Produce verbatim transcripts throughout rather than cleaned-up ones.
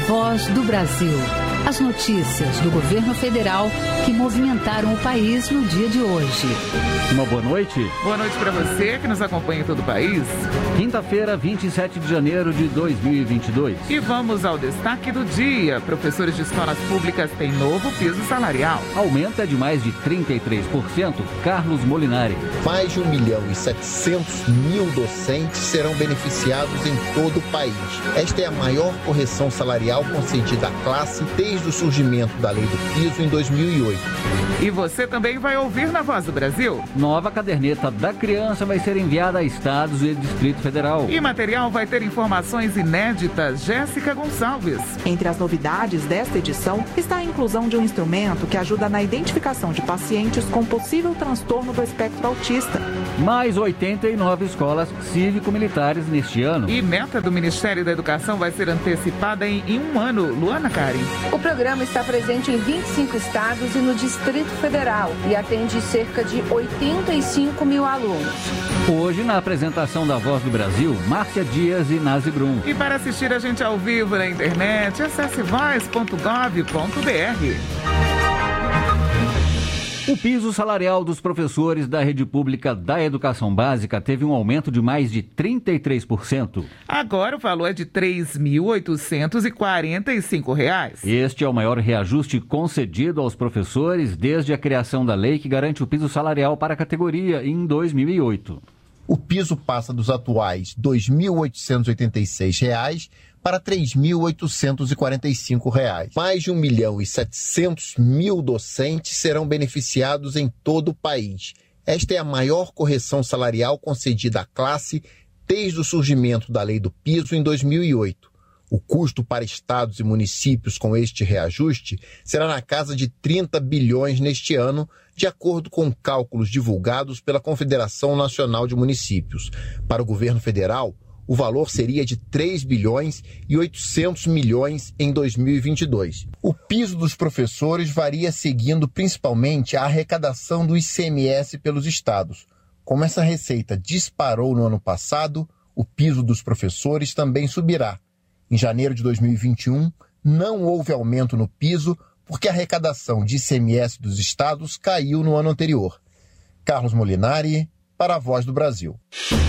Voz do Brasil. As notícias do governo federal que movimentaram o país no dia de hoje. Uma boa noite. Boa noite para você que nos acompanha em todo o país. Quinta-feira, vinte e sete de janeiro de dois mil e vinte e dois. E vamos ao destaque do dia. Professores de escolas públicas têm novo piso salarial. Aumenta de mais de trinta e três por cento. Carlos Molinari. Mais de um milhão e setecentos mil docentes serão beneficiados em todo o país. Esta é a maior correção salarial concedida à classe desde o surgimento da Lei do Piso em dois mil e oito. E você também vai ouvir na Voz do Brasil. Nova caderneta da criança vai ser enviada a estados e Distrito Federal. E material vai ter informações inéditas. Jéssica Gonçalves. Entre as novidades desta edição está a inclusão de um instrumento que ajuda na identificação de pacientes com possível transtorno do espectro autista. Mais oitenta e nove escolas cívico-militares neste ano. E meta do Ministério da Educação vai ser antecipada em, em um ano. Luana Karen. O programa está presente em vinte e cinco estados e no Distrito Federal e atende cerca de oitenta e cinco mil alunos. Hoje, na apresentação da Voz do Brasil, Márcia Dias e Nazi Brum. E para assistir a gente ao vivo na internet, acesse voz ponto gov ponto br. O piso salarial dos professores da rede pública da educação básica teve um aumento de mais de trinta e três por cento. Agora o valor é de três mil oitocentos e quarenta e cinco reais. Este é o maior reajuste concedido aos professores desde a criação da lei que garante o piso salarial para a categoria em dois mil e oito. O piso passa dos atuais dois mil oitocentos e oitenta e seis reais para três mil oitocentos e quarenta e cinco reais. Mais de um milhão e setecentos mil docentes serão beneficiados em todo o país. Esta é a maior correção salarial concedida à classe desde o surgimento da Lei do Piso em dois mil e oito. O custo para estados e municípios com este reajuste será na casa de trinta bilhões neste ano, de acordo com cálculos divulgados pela Confederação Nacional de Municípios. Para o governo federal, o valor seria de três bilhões e oitocentos milhões em dois mil e vinte e dois. O piso dos professores varia seguindo principalmente a arrecadação do I C M S pelos estados. Como essa receita disparou no ano passado, o piso dos professores também subirá. Em janeiro de dois mil e vinte e um, não houve aumento no piso porque a arrecadação de I C M S dos estados caiu no ano anterior. Carlos Molinari, para a Voz do Brasil.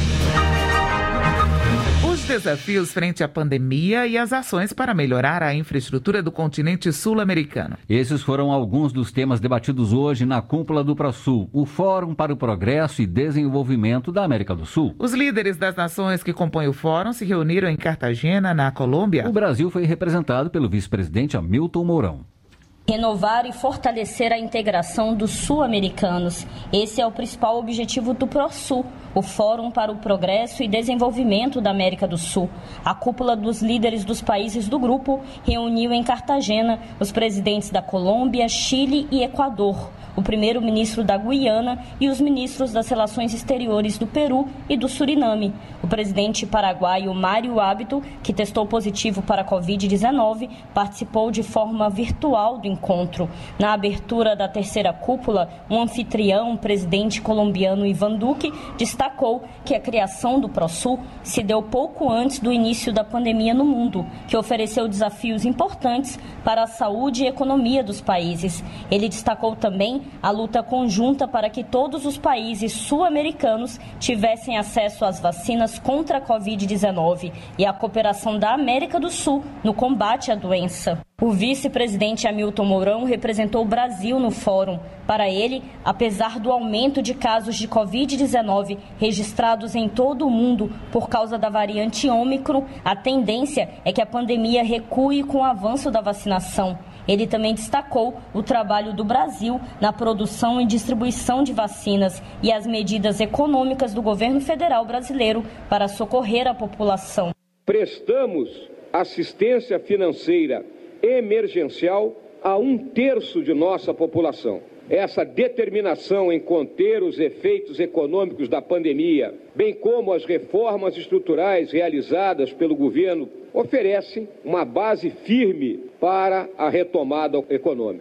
Desafios frente à pandemia e as ações para melhorar a infraestrutura do continente sul-americano. Esses foram alguns dos temas debatidos hoje na cúpula do ProSul, o Fórum para o Progresso e Desenvolvimento da América do Sul. Os líderes das nações que compõem o fórum se reuniram em Cartagena, na Colômbia. O Brasil foi representado pelo vice-presidente Hamilton Mourão. Renovar e fortalecer a integração dos sul-americanos. Esse é o principal objetivo do ProSul, o Fórum para o Progresso e Desenvolvimento da América do Sul. A cúpula dos líderes dos países do grupo reuniu em Cartagena os presidentes da Colômbia, Chile e Equador, o primeiro-ministro da Guiana e os ministros das Relações Exteriores do Peru e do Suriname. O presidente paraguaio Mário Abdo, que testou positivo para a covid dezenove, participou de forma virtual do encontro. Na abertura da terceira cúpula, um anfitrião, o presidente colombiano Iván Duque, destacou que a criação do ProSul se deu pouco antes do início da pandemia no mundo, que ofereceu desafios importantes para a saúde e economia dos países. Ele destacou também a luta conjunta para que todos os países sul-americanos tivessem acesso às vacinas contra a covid dezenove e a cooperação da América do Sul no combate à doença. O vice-presidente Hamilton Mourão representou o Brasil no fórum. Para ele, apesar do aumento de casos de covid dezenove registrados em todo o mundo por causa da variante Ômicron, a tendência é que a pandemia recue com o avanço da vacinação. Ele também destacou o trabalho do Brasil na produção e distribuição de vacinas e as medidas econômicas do governo federal brasileiro para socorrer a população. Prestamos assistência financeira emergencial a um terço de nossa população. Essa determinação em conter os efeitos econômicos da pandemia, bem como as reformas estruturais realizadas pelo governo, oferecem uma base firme para a retomada econômica.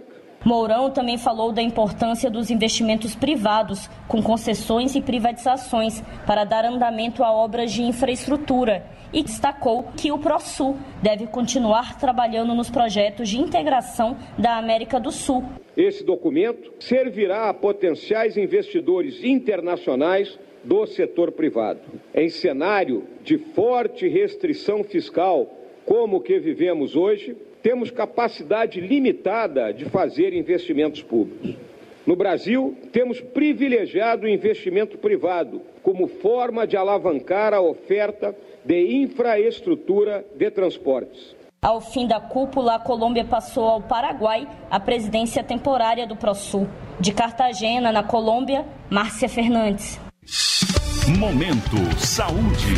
Mourão também falou da importância dos investimentos privados, com concessões e privatizações, para dar andamento a obras de infraestrutura e destacou que o ProSul deve continuar trabalhando nos projetos de integração da América do Sul. Esse documento servirá a potenciais investidores internacionais do setor privado. Em cenário de forte restrição fiscal, como o que vivemos hoje, temos capacidade limitada de fazer investimentos públicos. No Brasil, temos privilegiado o investimento privado como forma de alavancar a oferta de infraestrutura de transportes. Ao fim da cúpula, a Colômbia passou ao Paraguai a presidência temporária do ProSul. De Cartagena, na Colômbia, Márcia Fernandes. Momento Saúde.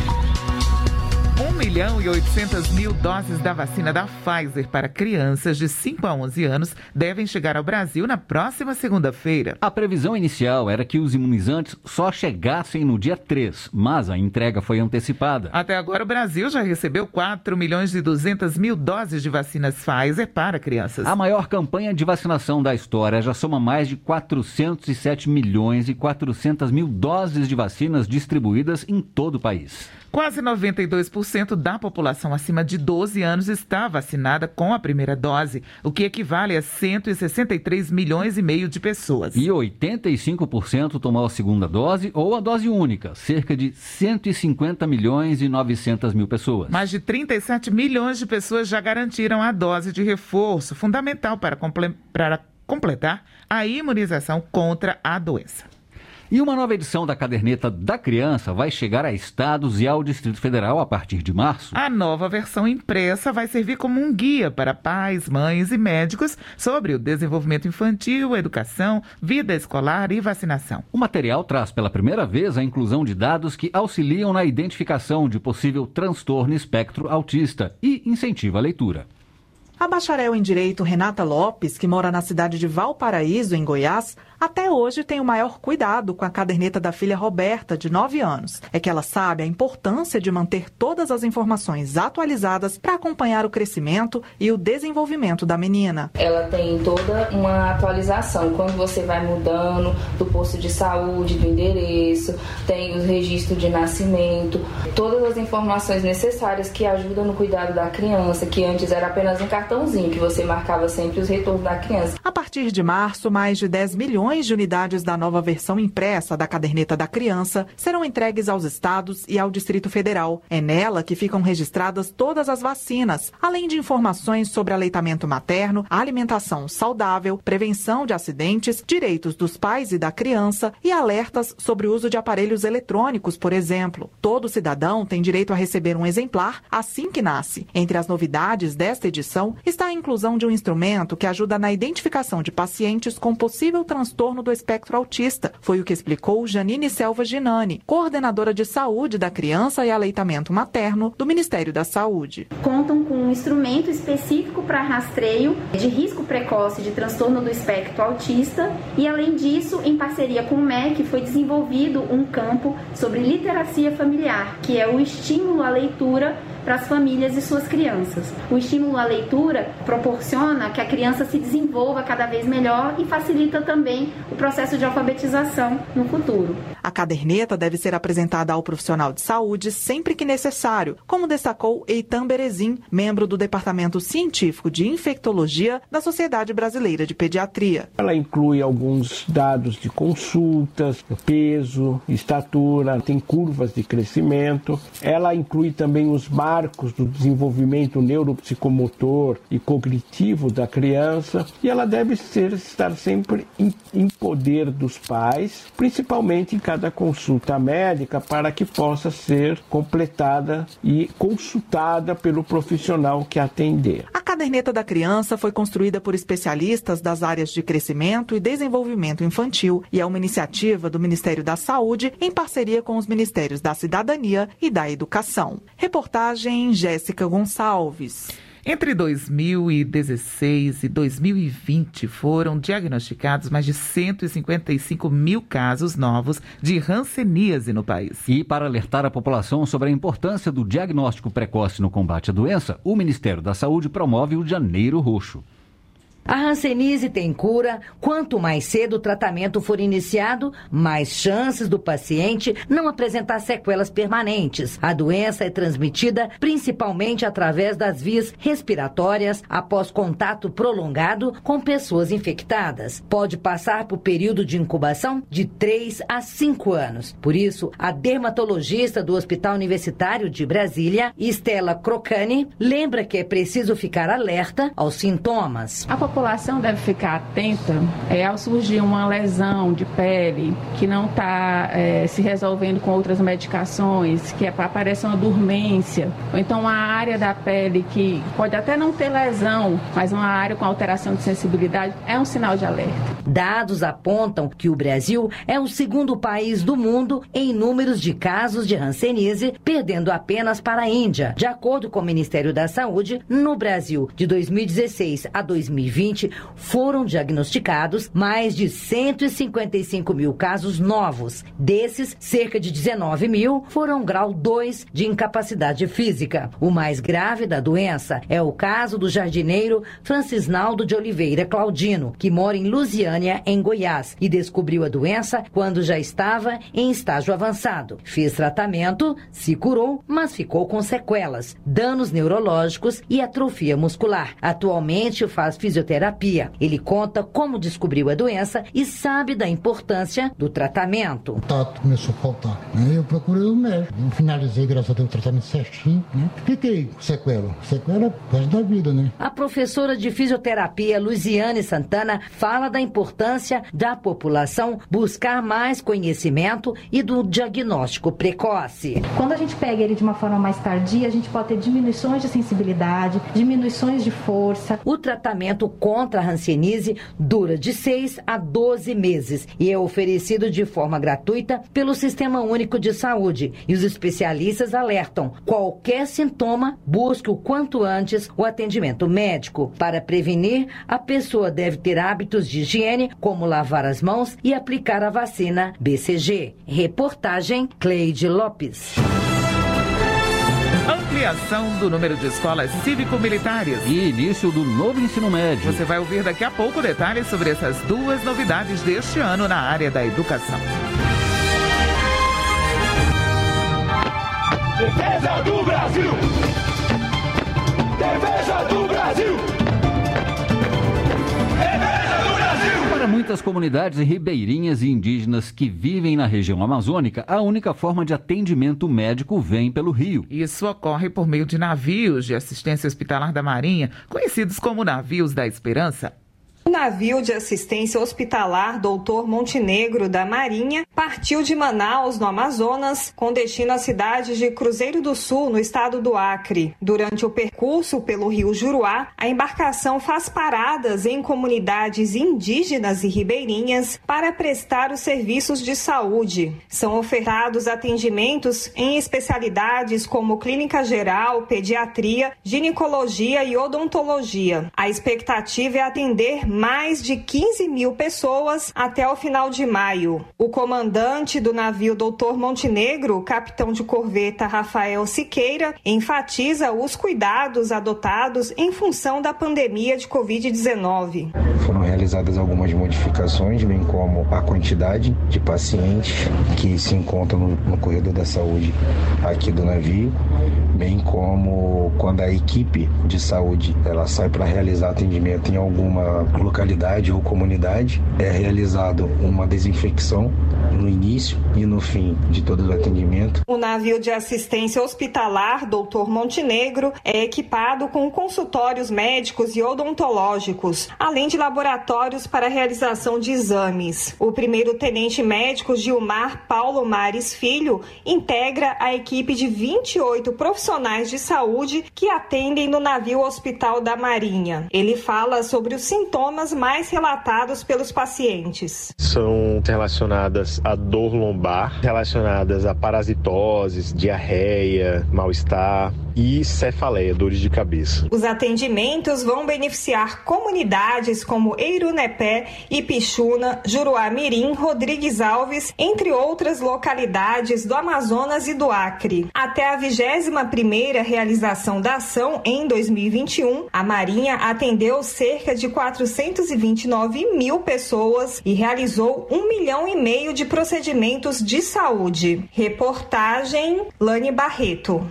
um milhão e oitocentas mil doses da vacina da Pfizer para crianças de cinco a onze anos devem chegar ao Brasil na próxima segunda-feira. A previsão inicial era que os imunizantes só chegassem no dia três, mas a entrega foi antecipada. Até agora, o Brasil já recebeu quatro milhões e duzentas mil doses de vacinas Pfizer para crianças. A maior campanha de vacinação da história já soma mais de quatrocentos e sete milhões e quatrocentas mil doses de vacinas distribuídas em todo o país. Quase noventa e dois por cento da população acima de doze anos está vacinada com a primeira dose, o que equivale a cento e sessenta e três milhões e meio de pessoas. E oitenta e cinco por cento tomou a segunda dose ou a dose única, cerca de cento e cinquenta milhões e novecentas mil pessoas. Mais de trinta e sete milhões de pessoas já garantiram a dose de reforço, fundamental para, comple- para completar a imunização contra a doença. E uma nova edição da Caderneta da Criança vai chegar a estados e ao Distrito Federal a partir de março. A nova versão impressa vai servir como um guia para pais, mães e médicos sobre o desenvolvimento infantil, educação, vida escolar e vacinação. O material traz pela primeira vez a inclusão de dados que auxiliam na identificação de possível transtorno espectro autista e incentiva a leitura. A bacharel em Direito Renata Lopes, que mora na cidade de Valparaíso, em Goiás, até hoje tem o maior cuidado com a caderneta da filha Roberta, de nove anos. É que ela sabe a importância de manter todas as informações atualizadas para acompanhar o crescimento e o desenvolvimento da menina. Ela tem toda uma atualização, quando você vai mudando do posto de saúde, do endereço, tem o registro de nascimento, todas as informações necessárias que ajudam no cuidado da criança, que antes era apenas um cartãozinho que você marcava sempre os retornos da criança. A partir de março, mais de dez milhões de unidades da nova versão impressa da Caderneta da Criança serão entregues aos estados e ao Distrito Federal. É nela que ficam registradas todas as vacinas, além de informações sobre aleitamento materno, alimentação saudável, prevenção de acidentes, direitos dos pais e da criança e alertas sobre o uso de aparelhos eletrônicos, por exemplo. Todo cidadão tem direito a receber um exemplar assim que nasce. Entre as novidades desta edição está a inclusão de um instrumento que ajuda na identificação de pacientes com possível transtorno do espectro autista. Foi o que explicou Janine Selva Ginani, coordenadora de saúde da criança e aleitamento materno do Ministério da Saúde. Contam com um instrumento específico para rastreio de risco precoce de transtorno do espectro autista e, além disso, em parceria com o M E C, foi desenvolvido um campo sobre literacia familiar, que é o estímulo à leitura para as famílias e suas crianças. O estímulo à leitura proporciona que a criança se desenvolva cada vez melhor e facilita também o processo de alfabetização no futuro. A caderneta deve ser apresentada ao profissional de saúde sempre que necessário, como destacou Eitan Berezin, membro do Departamento Científico de Infectologia da Sociedade Brasileira de Pediatria. Ela inclui alguns dados de consultas, peso, estatura, tem curvas de crescimento. Ela inclui também os marcos do desenvolvimento neuropsicomotor e cognitivo da criança, e ela deve ser, estar sempre em, em poder dos pais, principalmente em cada consulta médica, para que possa ser completada e consultada pelo profissional que atender. A caderneta da criança foi construída por especialistas das áreas de crescimento e desenvolvimento infantil e é uma iniciativa do Ministério da Saúde em parceria com os Ministérios da Cidadania e da Educação. Reportagem Jéssica Gonçalves. Entre dois mil e dezesseis e dois mil e vinte foram diagnosticados mais de cento e cinquenta e cinco mil casos novos de hanseníase no país. E para alertar a população sobre a importância do diagnóstico precoce no combate à doença, o Ministério da Saúde promove o Janeiro Roxo. A hanseníase tem cura. Quanto mais cedo o tratamento for iniciado, mais chances do paciente não apresentar sequelas permanentes. A doença é transmitida principalmente através das vias respiratórias após contato prolongado com pessoas infectadas. Pode passar por período de incubação de três a cinco anos. Por isso, a dermatologista do Hospital Universitário de Brasília, Stella Crocani, lembra que é preciso ficar alerta aos sintomas. A população deve ficar atenta é, ao surgir uma lesão de pele que não está é, se resolvendo com outras medicações, que é para aparecer uma dormência, ou então uma área da pele que pode até não ter lesão, mas uma área com alteração de sensibilidade, é um sinal de alerta. Dados apontam que o Brasil é o segundo país do mundo em números de casos de hanseníase, perdendo apenas para a Índia. De acordo com o Ministério da Saúde, no Brasil, de dois mil e dezesseis a dois mil e vinte, foram diagnosticados mais de cento e cinquenta e cinco mil casos novos. Desses, cerca de dezenove mil foram grau dois de incapacidade física. O mais grave da doença é o caso do jardineiro Francisnaldo de Oliveira Claudino, que mora em Lusiânia, em Goiás, e descobriu a doença quando já estava em estágio avançado. Fez tratamento, se curou, mas ficou com sequelas, danos neurológicos e atrofia muscular. Atualmente faz fisioterapia. Ele conta como descobriu a doença e sabe da importância do tratamento. O tato começou a faltar, né? Eu procurei o médico. Eu finalizei, graças a Deus, o tratamento certinho, né? Fiquei com sequela. Sequela é resto da vida, né? A professora de fisioterapia Luziane Santana fala da importância da população buscar mais conhecimento e do diagnóstico precoce. Quando a gente pega ele de uma forma mais tardia, a gente pode ter diminuições de sensibilidade, diminuições de força. O tratamento contra a hanseníase dura de seis a doze meses e é oferecido de forma gratuita pelo Sistema Único de Saúde. E os especialistas alertam: qualquer sintoma, busque o quanto antes o atendimento médico. Para prevenir, a pessoa deve ter hábitos de higiene, como lavar as mãos e aplicar a vacina B C G. Reportagem Cleide Lopes. Ampliação do número de escolas cívico-militares e início do novo ensino médio. Você vai ouvir daqui a pouco detalhes sobre essas duas novidades deste ano na área da educação. Defesa do Brasil! Defesa do Brasil! Defesa do Brasil! Para muitas comunidades ribeirinhas e indígenas que vivem na região amazônica, a única forma de atendimento médico vem pelo rio. Isso ocorre por meio de navios de assistência hospitalar da Marinha, conhecidos como navios da Esperança. O navio de assistência hospitalar doutor Montenegro da Marinha partiu de Manaus, no Amazonas, com destino à cidade de Cruzeiro do Sul, no estado do Acre. Durante o percurso pelo rio Juruá, a embarcação faz paradas em comunidades indígenas e ribeirinhas para prestar os serviços de saúde. São ofertados atendimentos em especialidades como clínica geral, pediatria, ginecologia e odontologia. A expectativa é atender mais de quinze mil pessoas até o final de maio. O comandante do navio doutor Montenegro, o capitão de corveta Rafael Siqueira, enfatiza os cuidados adotados em função da pandemia de covid dezenove. Foram realizadas algumas modificações, bem como a quantidade de pacientes que se encontram no, no corredor da saúde aqui do navio, bem como quando a equipe de saúde ela sai para realizar atendimento em alguma localidade ou comunidade, é realizado uma desinfecção no início e no fim de todo o atendimento. O navio de assistência hospitalar doutor Montenegro é equipado com consultórios médicos e odontológicos, além de laboratórios para a realização de exames. O primeiro tenente médico Gilmar Paulo Mares Filho integra a equipe de vinte e oito profissionais de saúde que atendem no navio Hospital da Marinha. Ele fala sobre os sintomas mais relatados pelos pacientes. São relacionadas a dor lombar, relacionadas a parasitoses, diarreia, mal-estar, e cefaleia, dores de cabeça. Os atendimentos vão beneficiar comunidades como Eirunepé, Ipixuna, Juruá-Mirim, Rodrigues Alves, entre outras localidades do Amazonas e do Acre. Até a vigésima primeira realização da ação, em dois mil e vinte e um, a Marinha atendeu cerca de quatrocentos e vinte e nove mil pessoas e realizou um milhão e meio de procedimentos de saúde. Reportagem Lani Barreto.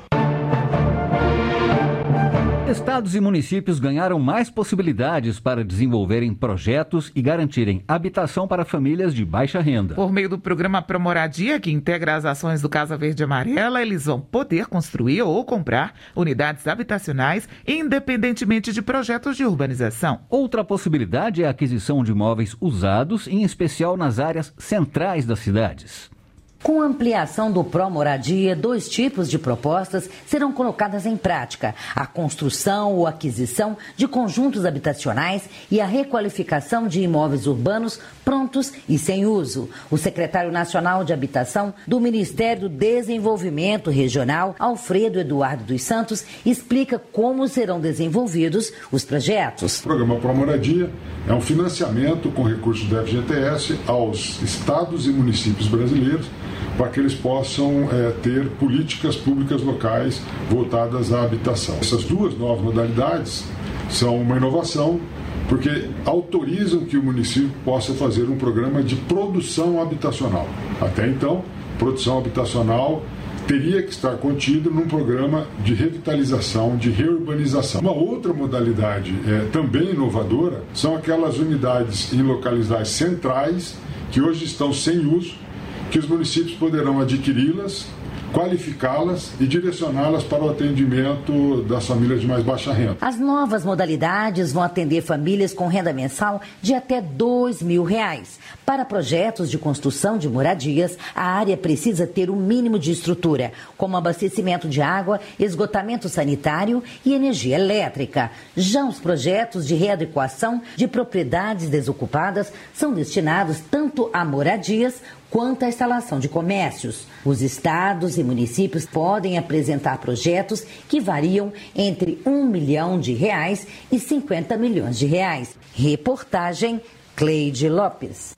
Estados e municípios ganharam mais possibilidades para desenvolverem projetos e garantirem habitação para famílias de baixa renda. Por meio do programa Promoradia, que integra as ações do Casa Verde e Amarela, eles vão poder construir ou comprar unidades habitacionais independentemente de projetos de urbanização. Outra possibilidade é a aquisição de imóveis usados, em especial nas áreas centrais das cidades. Com a ampliação do Pró-Moradia, dois tipos de propostas serão colocadas em prática: a construção ou aquisição de conjuntos habitacionais e a requalificação de imóveis urbanos prontos e sem uso. O secretário nacional de Habitação do Ministério do Desenvolvimento Regional, Alfredo Eduardo dos Santos, explica como serão desenvolvidos os projetos. O programa Pró-Moradia é um financiamento com recursos do F G T S aos estados e municípios brasileiros, para que eles possam é, ter políticas públicas locais voltadas à habitação. Essas duas novas modalidades são uma inovação, porque autorizam que o município possa fazer um programa de produção habitacional. Até então, produção habitacional teria que estar contido num programa de revitalização, de reurbanização. Uma outra modalidade é, também inovadora são aquelas unidades em localidades centrais que hoje estão sem uso, que os municípios poderão adquiri-las, qualificá-las e direcioná-las para o atendimento das famílias de mais baixa renda. As novas modalidades vão atender famílias com renda mensal de até dois mil reais. Para projetos de construção de moradias, a área precisa ter o mínimo de estrutura, como abastecimento de água, esgotamento sanitário e energia elétrica. Já os projetos de readequação de propriedades desocupadas são destinados tanto a moradias quanto à instalação de comércios. Os estados e municípios podem apresentar projetos que variam entre um milhão de reais e cinquenta milhões de reais. Reportagem Cleide Lopes.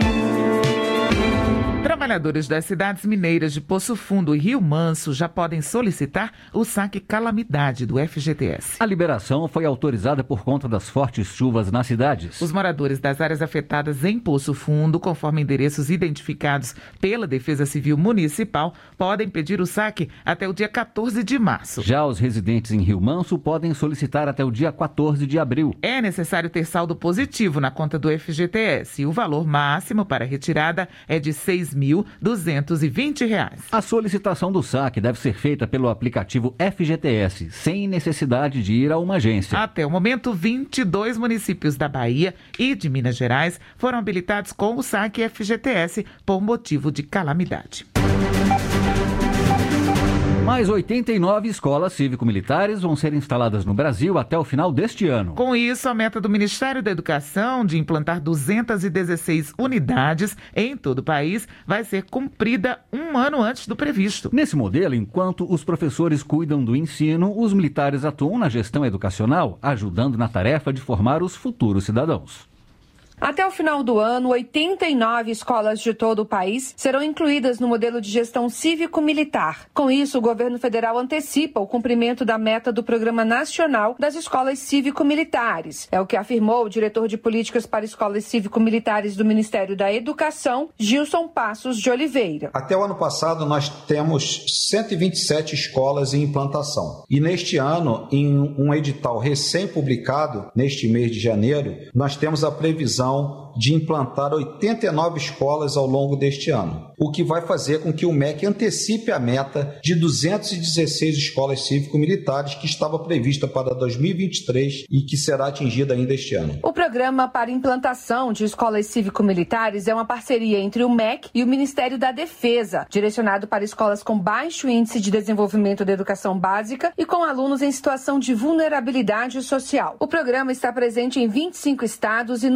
Trabalhadores das cidades mineiras de Poço Fundo e Rio Manso já podem solicitar o saque calamidade do F G T S. A liberação foi autorizada por conta das fortes chuvas nas cidades. Os moradores das áreas afetadas em Poço Fundo, conforme endereços identificados pela Defesa Civil Municipal, podem pedir o saque até o dia quatorze de março. Já os residentes em Rio Manso podem solicitar até o dia quatorze de abril. É necessário ter saldo positivo na conta do F G T S e o valor máximo para retirada é de seis mil duzentos e vinte reais. A solicitação do saque deve ser feita pelo aplicativo F G T S, sem necessidade de ir a uma agência. Até o momento, vinte e dois municípios da Bahia e de Minas Gerais foram habilitados com o saque F G T S por motivo de calamidade. Mais oitenta e nove escolas cívico-militares vão ser instaladas no Brasil até o final deste ano. Com isso, a meta do Ministério da Educação de implantar duzentas e dezesseis unidades em todo o país vai ser cumprida um ano antes do previsto. Nesse modelo, enquanto os professores cuidam do ensino, os militares atuam na gestão educacional, ajudando na tarefa de formar os futuros cidadãos. Até o final do ano, oitenta e nove escolas de todo o país serão incluídas no modelo de gestão cívico-militar. Com isso, o governo federal antecipa o cumprimento da meta do Programa Nacional das Escolas Cívico-Militares. É o que afirmou o diretor de Políticas para Escolas Cívico-Militares do Ministério da Educação, Gilson Passos de Oliveira. Até o ano passado, nós temos cento e vinte e sete escolas em implantação. E neste ano, em um edital recém-publicado, neste mês de janeiro, nós temos a previsão de implantar oitenta e nove escolas ao longo deste ano, o que vai fazer com que o M E C antecipe a meta de duzentas e dezesseis escolas cívico-militares que estava prevista para dois mil e vinte e três e que será atingida ainda este ano. O programa para implantação de escolas cívico-militares é uma parceria entre o M E C e o Ministério da Defesa, direcionado para escolas com baixo índice de desenvolvimento da educação básica e com alunos em situação de vulnerabilidade social. O programa está presente em vinte e cinco estados e no Distrito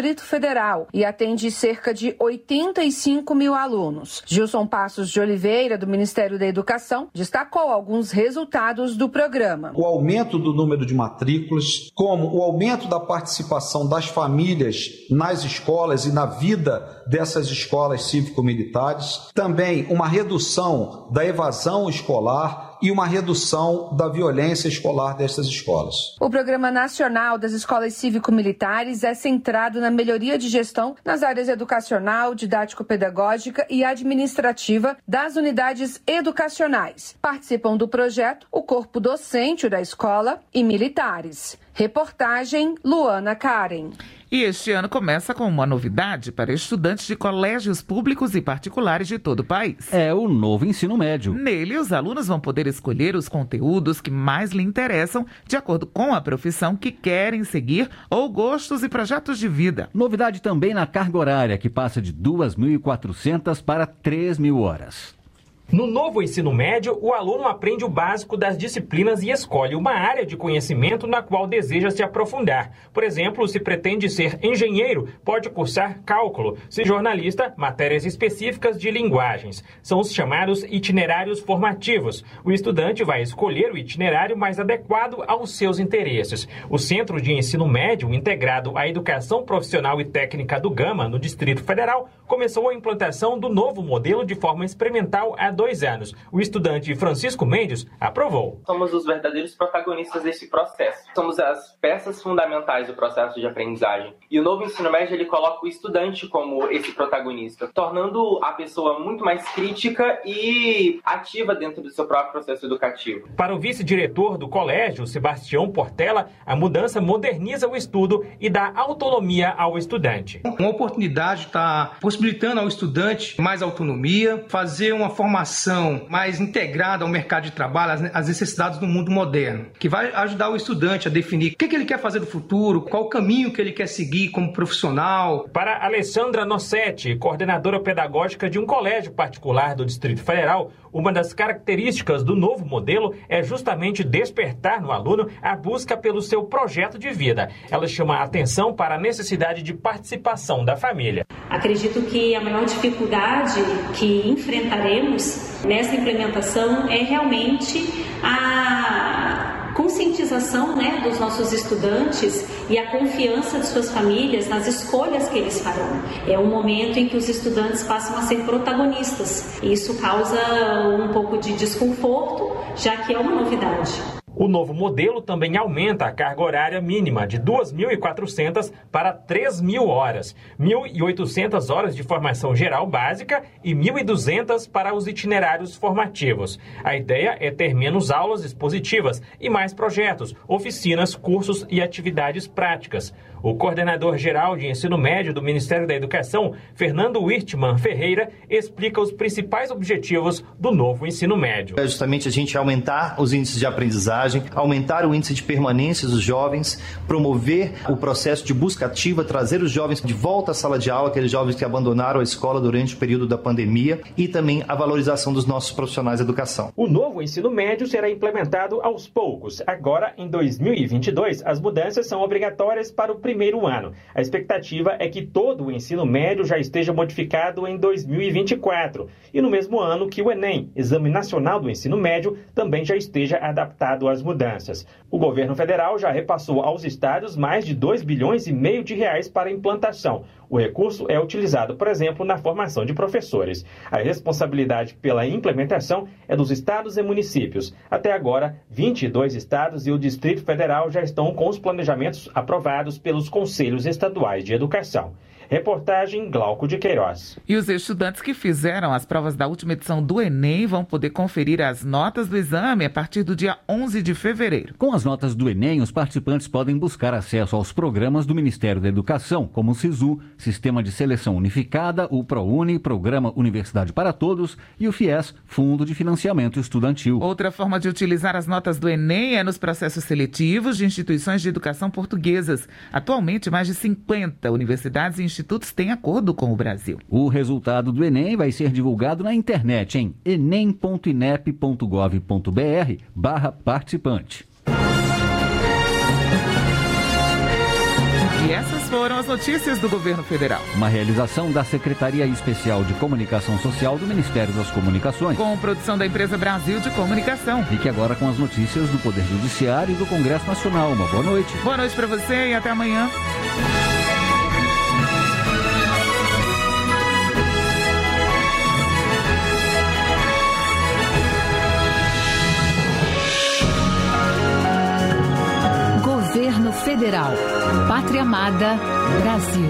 Distrito Federal e atende cerca de oitenta e cinco mil alunos. Gilson Passos de Oliveira, do Ministério da Educação, destacou alguns resultados do programa. O aumento do número de matrículas, como o aumento da participação das famílias nas escolas e na vida dessas escolas cívico-militares, também uma redução da evasão escolar e uma redução da violência escolar dessas escolas. O Programa Nacional das Escolas Cívico-Militares é centrado na melhoria de gestão nas áreas educacional, didático-pedagógica e administrativa das unidades educacionais. Participam do projeto o corpo docente da escola e militares. Reportagem Luana Karen. E este ano começa com uma novidade para estudantes de colégios públicos e particulares de todo o país. É o novo ensino médio. Nele, os alunos vão poder escolher os conteúdos que mais lhe interessam de acordo com a profissão que querem seguir ou gostos e projetos de vida. Novidade também na carga horária, que passa de duas mil e quatrocentas para três mil horas. No novo ensino médio, o aluno aprende o básico das disciplinas e escolhe uma área de conhecimento na qual deseja se aprofundar. Por exemplo, se pretende ser engenheiro, pode cursar cálculo. Se jornalista, matérias específicas de linguagens. São os chamados itinerários formativos. O estudante vai escolher o itinerário mais adequado aos seus interesses. O Centro de Ensino Médio, integrado à Educação Profissional e Técnica do Gama, no Distrito Federal, começou a implantação do novo modelo de forma experimental há dois anos. O estudante Francisco Mendes aprovou. Somos os verdadeiros protagonistas desse processo. Somos as peças fundamentais do processo de aprendizagem. E o novo ensino médio, ele coloca o estudante como esse protagonista, tornando a pessoa muito mais crítica e ativa dentro do seu próprio processo educativo. Para o vice-diretor do colégio, Sebastião Portela, a mudança moderniza o estudo e dá autonomia ao estudante. Uma oportunidade está possibilitando ao estudante mais autonomia, fazer uma formação mais integrada ao mercado de trabalho, às necessidades do mundo moderno, que vai ajudar o estudante a definir o que ele quer fazer no futuro, qual o caminho que ele quer seguir como profissional. Para Alessandra Nossetti, coordenadora pedagógica de um colégio particular do Distrito Federal, uma das características do novo modelo é justamente despertar no aluno a busca pelo seu projeto de vida. Ela chama a atenção para a necessidade de participação da família. Acredito que a maior dificuldade que enfrentaremos nessa implementação é realmente a conscientização, né, dos nossos estudantes e a confiança de suas famílias nas escolhas que eles farão. É um momento em que os estudantes passam a ser protagonistas. Isso causa um pouco de desconforto, já que é uma novidade. O novo modelo também aumenta a carga horária mínima de duas mil e quatrocentas para três mil horas, mil e oitocentas horas de formação geral básica e mil e duzentas para os itinerários formativos. A ideia é ter menos aulas expositivas e mais projetos, oficinas, cursos e atividades práticas. O coordenador geral de ensino médio do Ministério da Educação, Fernando Wirtman Ferreira, explica os principais objetivos do novo ensino médio. É justamente a gente aumentar os índices de aprendizagem, aumentar o índice de permanência dos jovens, promover o processo de busca ativa, trazer os jovens de volta à sala de aula, aqueles jovens que abandonaram a escola durante o período da pandemia, e também a valorização dos nossos profissionais da educação. O novo ensino médio será implementado aos poucos. Agora, em dois mil e vinte e dois, as mudanças são obrigatórias para o primeiro ano. A expectativa é que todo o ensino médio já esteja modificado em dois mil e vinte e quatro e no mesmo ano que o Enem, Exame Nacional do Ensino Médio, também já esteja adaptado às mudanças. O governo federal já repassou aos estados mais de dois bilhões e meio de reais para a implantação. O recurso é utilizado, por exemplo, na formação de professores. A responsabilidade pela implementação é dos estados e municípios. Até agora, vinte e dois estados e o Distrito Federal já estão com os planejamentos aprovados pelos Conselhos Estaduais de Educação. Reportagem Glauco de Queiroz. E os estudantes que fizeram as provas da última edição do Enem vão poder conferir as notas do exame a partir do dia onze de fevereiro. Com as notas do Enem, os participantes podem buscar acesso aos programas do Ministério da Educação, como o SISU, Sistema de Seleção Unificada, o ProUni, Programa Universidade para Todos, e o FIES, Fundo de Financiamento Estudantil. Outra forma de utilizar as notas do Enem é nos processos seletivos de instituições de educação portuguesas. Atualmente, mais de cinquenta universidades e institutos têm acordo com o Brasil. O resultado do Enem vai ser divulgado na internet em enem ponto inep ponto gov ponto br barra participante. E essas foram as notícias do governo federal. Uma realização da Secretaria Especial de Comunicação Social do Ministério das Comunicações. Com produção da Empresa Brasil de Comunicação. Fique agora com as notícias do Poder Judiciário e do Congresso Nacional. Uma boa noite. Boa noite para você e até amanhã. Governo Federal. Pátria Amada, Brasil.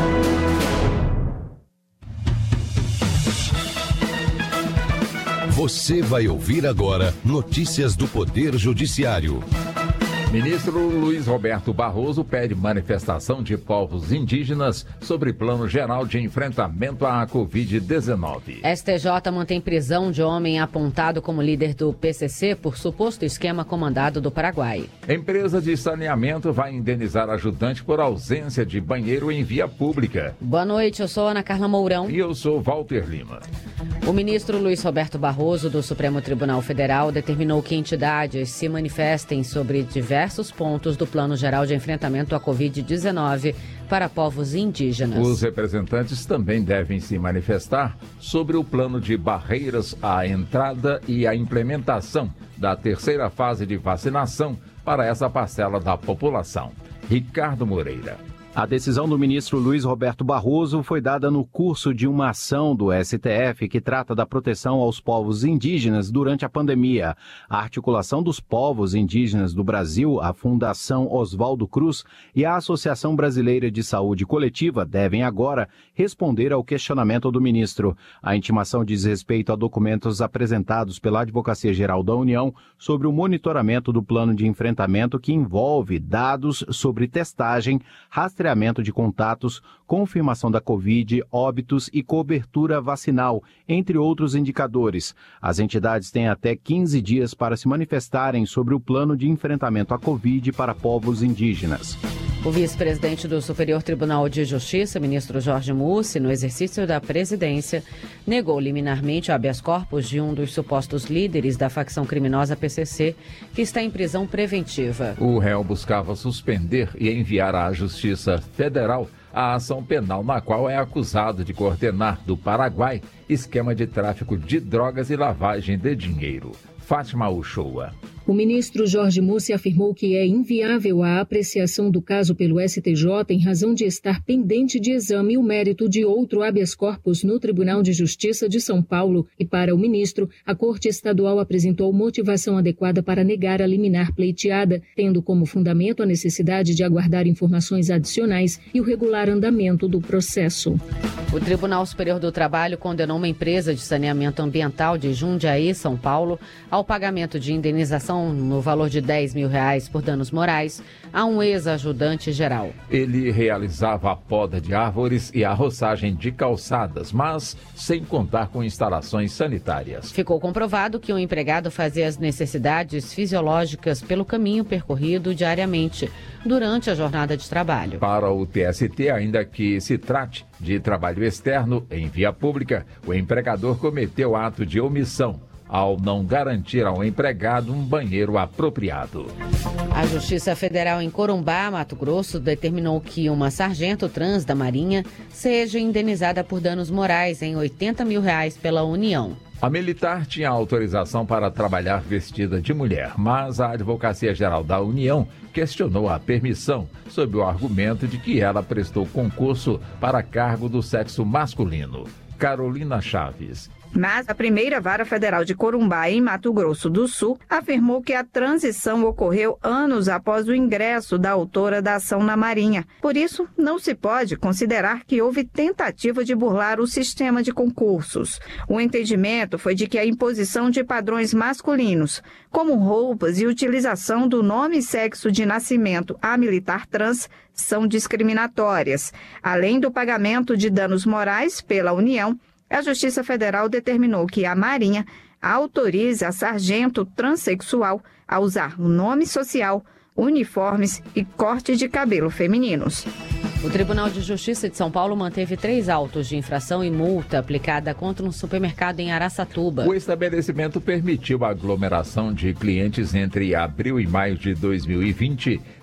Você vai ouvir agora notícias do Poder Judiciário. Ministro Luiz Roberto Barroso pede manifestação de povos indígenas sobre plano geral de enfrentamento à covid dezenove. S T J mantém prisão de homem apontado como líder do P C C por suposto esquema comandado do Paraguai. Empresa de saneamento vai indenizar ajudante por ausência de banheiro em via pública. Boa noite, eu sou Ana Carla Mourão. E eu sou Walter Lima. O ministro Luiz Roberto Barroso, do Supremo Tribunal Federal, determinou que entidades se manifestem sobre diversos pontos do Plano Geral de Enfrentamento à covid dezenove para povos indígenas. Os representantes também devem se manifestar sobre o plano de barreiras à entrada e à implementação da terceira fase de vacinação para essa parcela da população. Ricardo Moreira. A decisão do ministro Luiz Roberto Barroso foi dada no curso de uma ação do S T F que trata da proteção aos povos indígenas durante a pandemia. A articulação dos povos indígenas do Brasil, a Fundação Oswaldo Cruz e a Associação Brasileira de Saúde Coletiva devem agora responder ao questionamento do ministro. A intimação diz respeito a documentos apresentados pela Advocacia Geral da União sobre o monitoramento do plano de enfrentamento que envolve dados sobre testagem, rastreamento rastreamento de contatos, confirmação da Covid, óbitos e cobertura vacinal, entre outros indicadores. As entidades têm até quinze dias para se manifestarem sobre o plano de enfrentamento à Covid para povos indígenas. O vice-presidente do Superior Tribunal de Justiça, ministro Jorge Mussi, no exercício da presidência, negou liminarmente o habeas corpus de um dos supostos líderes da facção criminosa P C C, que está em prisão preventiva. O réu buscava suspender e enviar à Justiça Federal a ação penal na qual é acusado de coordenar do Paraguai esquema de tráfico de drogas e lavagem de dinheiro. Fátima Uchoa. O ministro Jorge Mussi afirmou que é inviável a apreciação do caso pelo S T J em razão de estar pendente de exame o mérito de outro habeas corpus no Tribunal de Justiça de São Paulo e, para o ministro, a Corte Estadual apresentou motivação adequada para negar a liminar pleiteada, tendo como fundamento a necessidade de aguardar informações adicionais e o regular andamento do processo. O Tribunal Superior do Trabalho condenou uma empresa de saneamento ambiental de Jundiaí, São Paulo, ao pagamento de indenização no valor de dez mil reais por danos morais a um ex-ajudante geral. Ele realizava a poda de árvores e a roçagem de calçadas, mas sem contar com instalações sanitárias. Ficou comprovado que o empregado fazia as necessidades fisiológicas pelo caminho percorrido diariamente durante a jornada de trabalho. Para o T S T, ainda que se trate de trabalho externo em via pública, o empregador cometeu ato de omissão ao não garantir ao empregado um banheiro apropriado. A Justiça Federal em Corumbá, Mato Grosso, determinou que uma sargento trans da Marinha seja indenizada por danos morais em oitenta mil reais pela União. A militar tinha autorização para trabalhar vestida de mulher, mas a Advocacia Geral da União questionou a permissão sob o argumento de que ela prestou concurso para cargo do sexo masculino. Carolina Chaves. Mas a primeira vara federal de Corumbá, em Mato Grosso do Sul, afirmou que a transição ocorreu anos após o ingresso da autora da ação na Marinha. Por isso, não se pode considerar que houve tentativa de burlar o sistema de concursos. O entendimento foi de que a imposição de padrões masculinos, como roupas e utilização do nome e sexo de nascimento à militar trans, são discriminatórias. Além do pagamento de danos morais pela União, a Justiça Federal determinou que a Marinha autorize a sargento transexual a usar o nome social, uniformes e corte de cabelo femininos. O Tribunal de Justiça de São Paulo manteve três autos de infração e multa aplicada contra um supermercado em Araçatuba. O estabelecimento permitiu a aglomeração de clientes entre abril e maio de dois mil e vinte,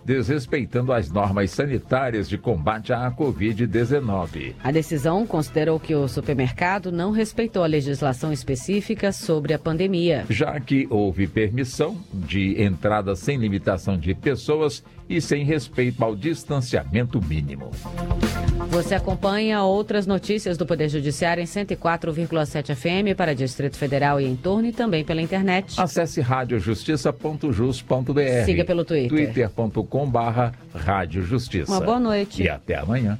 desrespeitando as normas sanitárias de combate à covid dezenove. A decisão considerou que o supermercado não respeitou a legislação específica sobre a pandemia. Já que houve permissão de entrada sem limitação de pessoas e sem respeito ao distanciamento mínimo. Você acompanha outras notícias do Poder Judiciário em cento e quatro vírgula sete F M para Distrito Federal e em torno e também pela internet. Acesse rádio justiça ponto jus ponto b r. Siga pelo Twitter. twitter ponto com barra rádio justiça. Uma boa noite. E até amanhã.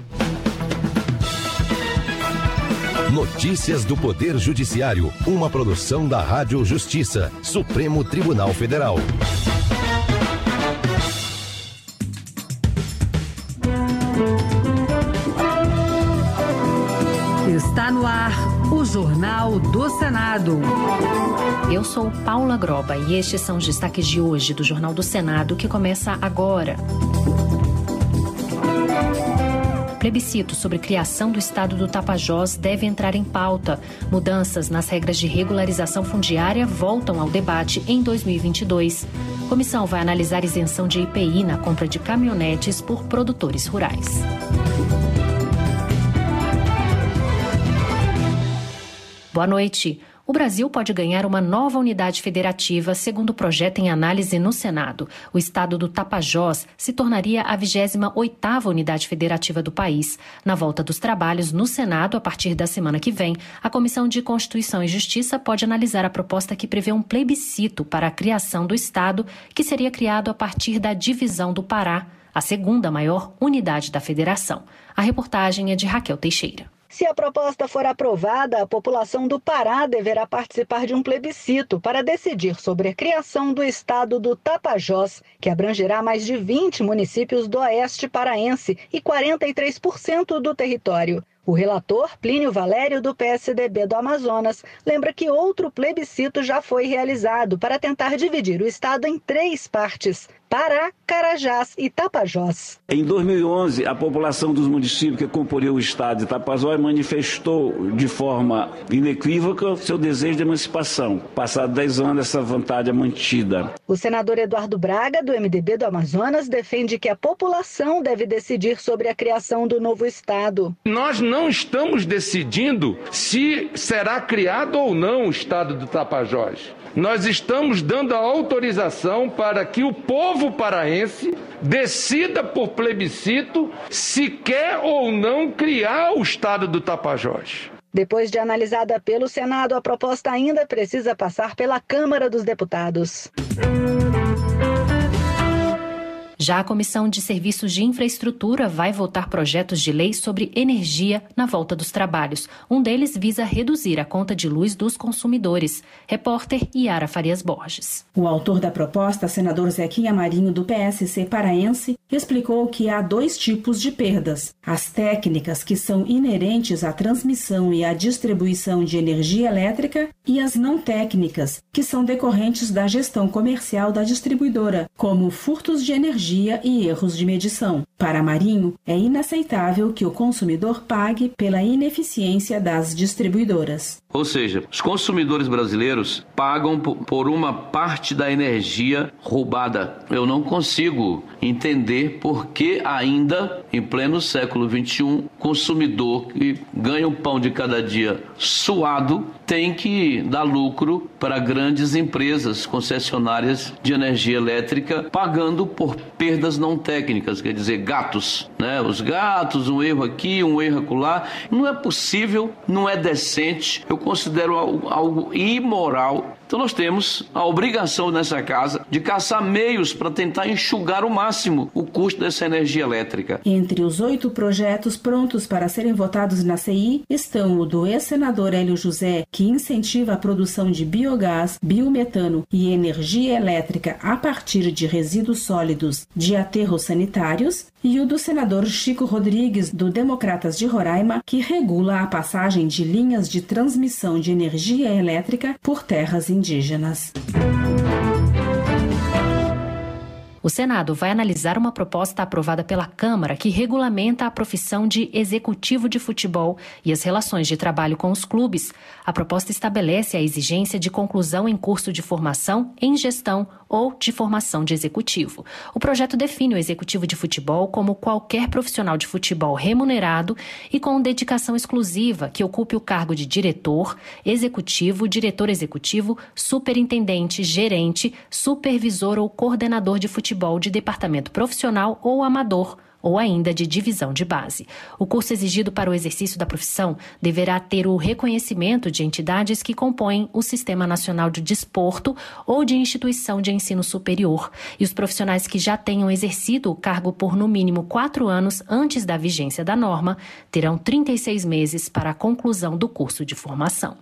Notícias do Poder Judiciário, uma produção da Rádio Justiça, Supremo Tribunal Federal. Está no ar o Jornal do Senado. Eu sou Paula Groba e estes são os destaques de hoje do Jornal do Senado, que começa agora. Plebiscito sobre criação do estado do Tapajós deve entrar em pauta. Mudanças nas regras de regularização fundiária voltam ao debate em dois mil e vinte e dois. Comissão vai analisar isenção de I P I na compra de caminhonetes por produtores rurais. Boa noite. O Brasil pode ganhar uma nova unidade federativa, segundo o projeto em análise no Senado. O estado do Tapajós se tornaria a vigésima oitava unidade federativa do país. Na volta dos trabalhos no Senado, a partir da semana que vem, a Comissão de Constituição e Justiça pode analisar a proposta que prevê um plebiscito para a criação do estado, que seria criado a partir da divisão do Pará, a segunda maior unidade da federação. A reportagem é de Raquel Teixeira. Se a proposta for aprovada, a população do Pará deverá participar de um plebiscito para decidir sobre a criação do estado do Tapajós, que abrangerá mais de vinte municípios do oeste paraense e quarenta e três por cento do território. O relator, Plínio Valério, do P S D B do Amazonas, lembra que outro plebiscito já foi realizado para tentar dividir o estado em três partes: Pará, Carajás e Tapajós. Em dois mil e onze, a população dos municípios que comporiam o estado de Tapajós manifestou de forma inequívoca seu desejo de emancipação. Passados dez anos, essa vontade é mantida. O senador Eduardo Braga, do M D B do Amazonas, defende que a população deve decidir sobre a criação do novo estado. Nós não estamos decidindo se será criado ou não o estado do Tapajós. Nós estamos dando a autorização para que o povo paraense decida por plebiscito se quer ou não criar o estado do Tapajós. Depois de analisada pelo Senado, a proposta ainda precisa passar pela Câmara dos Deputados. Já a Comissão de Serviços de Infraestrutura vai votar projetos de lei sobre energia na volta dos trabalhos. Um deles visa reduzir a conta de luz dos consumidores. Repórter Yara Farias Borges. O autor da proposta, senador Zequinha Marinho, do P S C paraense, explicou que há dois tipos de perdas: as técnicas, que são inerentes à transmissão e à distribuição de energia elétrica, e as não técnicas, que são decorrentes da gestão comercial da distribuidora, como furtos de energia e erros de medição. Para Marinho, é inaceitável que o consumidor pague pela ineficiência das distribuidoras. Ou seja, os consumidores brasileiros pagam por uma parte da energia roubada. Eu não consigo entender por que ainda, em pleno século vinte e um, consumidor que ganha o pão de cada dia suado tem que dar lucro para grandes empresas concessionárias de energia elétrica, pagando por perdas não técnicas, quer dizer, gatos, né? Os gatos, um erro aqui, um erro acolá. Não é possível, não é decente, eu considero algo, algo imoral. Então nós temos a obrigação nessa casa de caçar meios para tentar enxugar ao máximo o custo dessa energia elétrica. Entre os oito projetos prontos para serem votados na C I estão o do ex-senador Hélio José, que incentiva a produção de biogás, biometano e energia elétrica a partir de resíduos sólidos de aterros sanitários, e o do senador Chico Rodrigues, do Democratas de Roraima, que regula a passagem de linhas de transmissão de energia elétrica por terras indígenas. O Senado vai analisar uma proposta aprovada pela Câmara que regulamenta a profissão de executivo de futebol e as relações de trabalho com os clubes. A proposta estabelece a exigência de conclusão em curso de formação em gestão ou de formação de executivo. O projeto define o executivo de futebol como qualquer profissional de futebol remunerado e com dedicação exclusiva que ocupe o cargo de diretor, executivo, diretor executivo, superintendente, gerente, supervisor ou coordenador de futebol de departamento profissional ou amador, ou ainda de divisão de base. O curso exigido para o exercício da profissão deverá ter o reconhecimento de entidades que compõem o Sistema Nacional de Desporto ou de instituição de ensino superior, e os profissionais que já tenham exercido o cargo por no mínimo quatro anos antes da vigência da norma terão trinta e seis meses para a conclusão do curso de formação.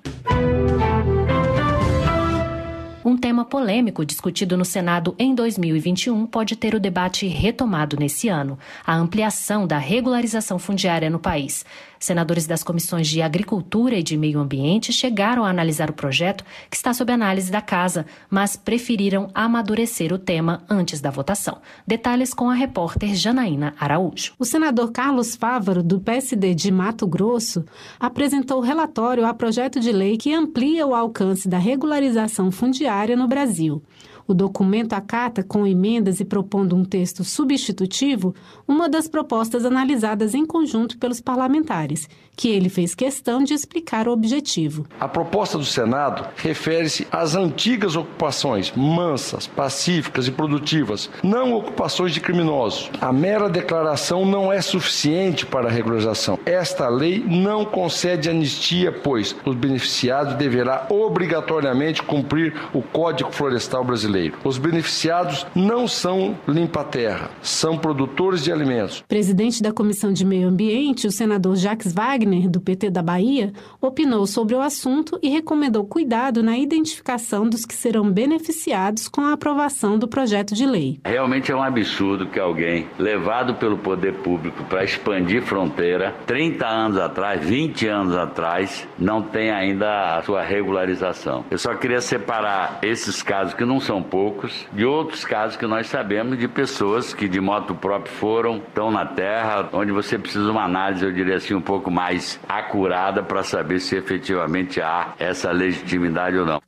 Um tema polêmico discutido no Senado em dois mil e vinte e um pode ter o debate retomado nesse ano: a ampliação da regularização fundiária no país. Senadores das comissões de Agricultura e de Meio Ambiente chegaram a analisar o projeto, que está sob análise da Casa, mas preferiram amadurecer o tema antes da votação. Detalhes com a repórter Janaína Araújo. O senador Carlos Fávaro, do P S D de Mato Grosso, apresentou o relatório a projeto de lei que amplia o alcance da regularização fundiária no Brasil. O documento acata, com emendas e propondo um texto substitutivo, uma das propostas analisadas em conjunto pelos parlamentares, que ele fez questão de explicar o objetivo. A proposta do Senado refere-se às antigas ocupações mansas, pacíficas e produtivas, não ocupações de criminosos. A mera declaração não é suficiente para a regularização. Esta lei não concede anistia, pois os beneficiados deverá obrigatoriamente cumprir o Código Florestal Brasileiro. Os beneficiados não são limpa-terra, são produtores de alimentos. Presidente da Comissão de Meio Ambiente, o senador Jacques Wagner, do P T da Bahia, opinou sobre o assunto e recomendou cuidado na identificação dos que serão beneficiados com a aprovação do projeto de lei. Realmente é um absurdo que alguém, levado pelo poder público para expandir fronteira, trinta anos atrás, vinte anos atrás, não tem ainda a sua regularização. Eu só queria separar esses casos que não são poucos, de outros casos que nós sabemos de pessoas que de moto próprio foram, estão na terra, onde você precisa de uma análise, eu diria assim, um pouco mais acurada para saber se efetivamente há essa legitimidade ou não.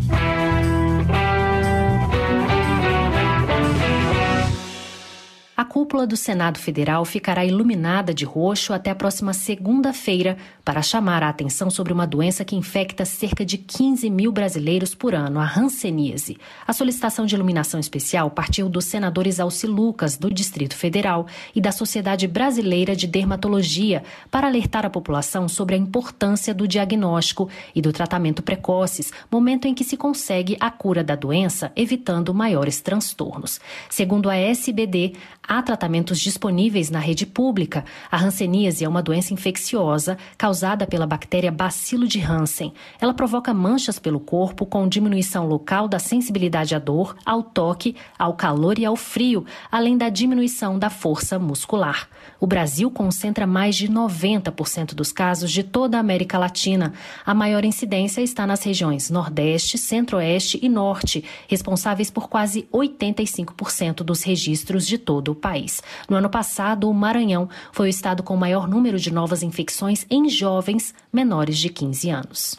A cúpula do Senado Federal ficará iluminada de roxo até a próxima segunda-feira para chamar a atenção sobre uma doença que infecta cerca de quinze mil brasileiros por ano, a hanseníase. A solicitação de iluminação especial partiu dos senadores Alci Lucas, do Distrito Federal, e da Sociedade Brasileira de Dermatologia, para alertar a população sobre a importância do diagnóstico e do tratamento precoces, momento em que se consegue a cura da doença, evitando maiores transtornos. Segundo a S B D, há tratamentos disponíveis na rede pública. A hanseníase é uma doença infecciosa causada pela bactéria Bacilo de Hansen. Ela provoca manchas pelo corpo com diminuição local da sensibilidade à dor, ao toque, ao calor e ao frio, além da diminuição da força muscular. O Brasil concentra mais de noventa por cento dos casos de toda a América Latina. A maior incidência está nas regiões Nordeste, Centro-Oeste e Norte, responsáveis por quase oitenta e cinco por cento dos registros de todo o país. No ano passado, o Maranhão foi o estado com o maior número de novas infecções em jovens menores de quinze anos.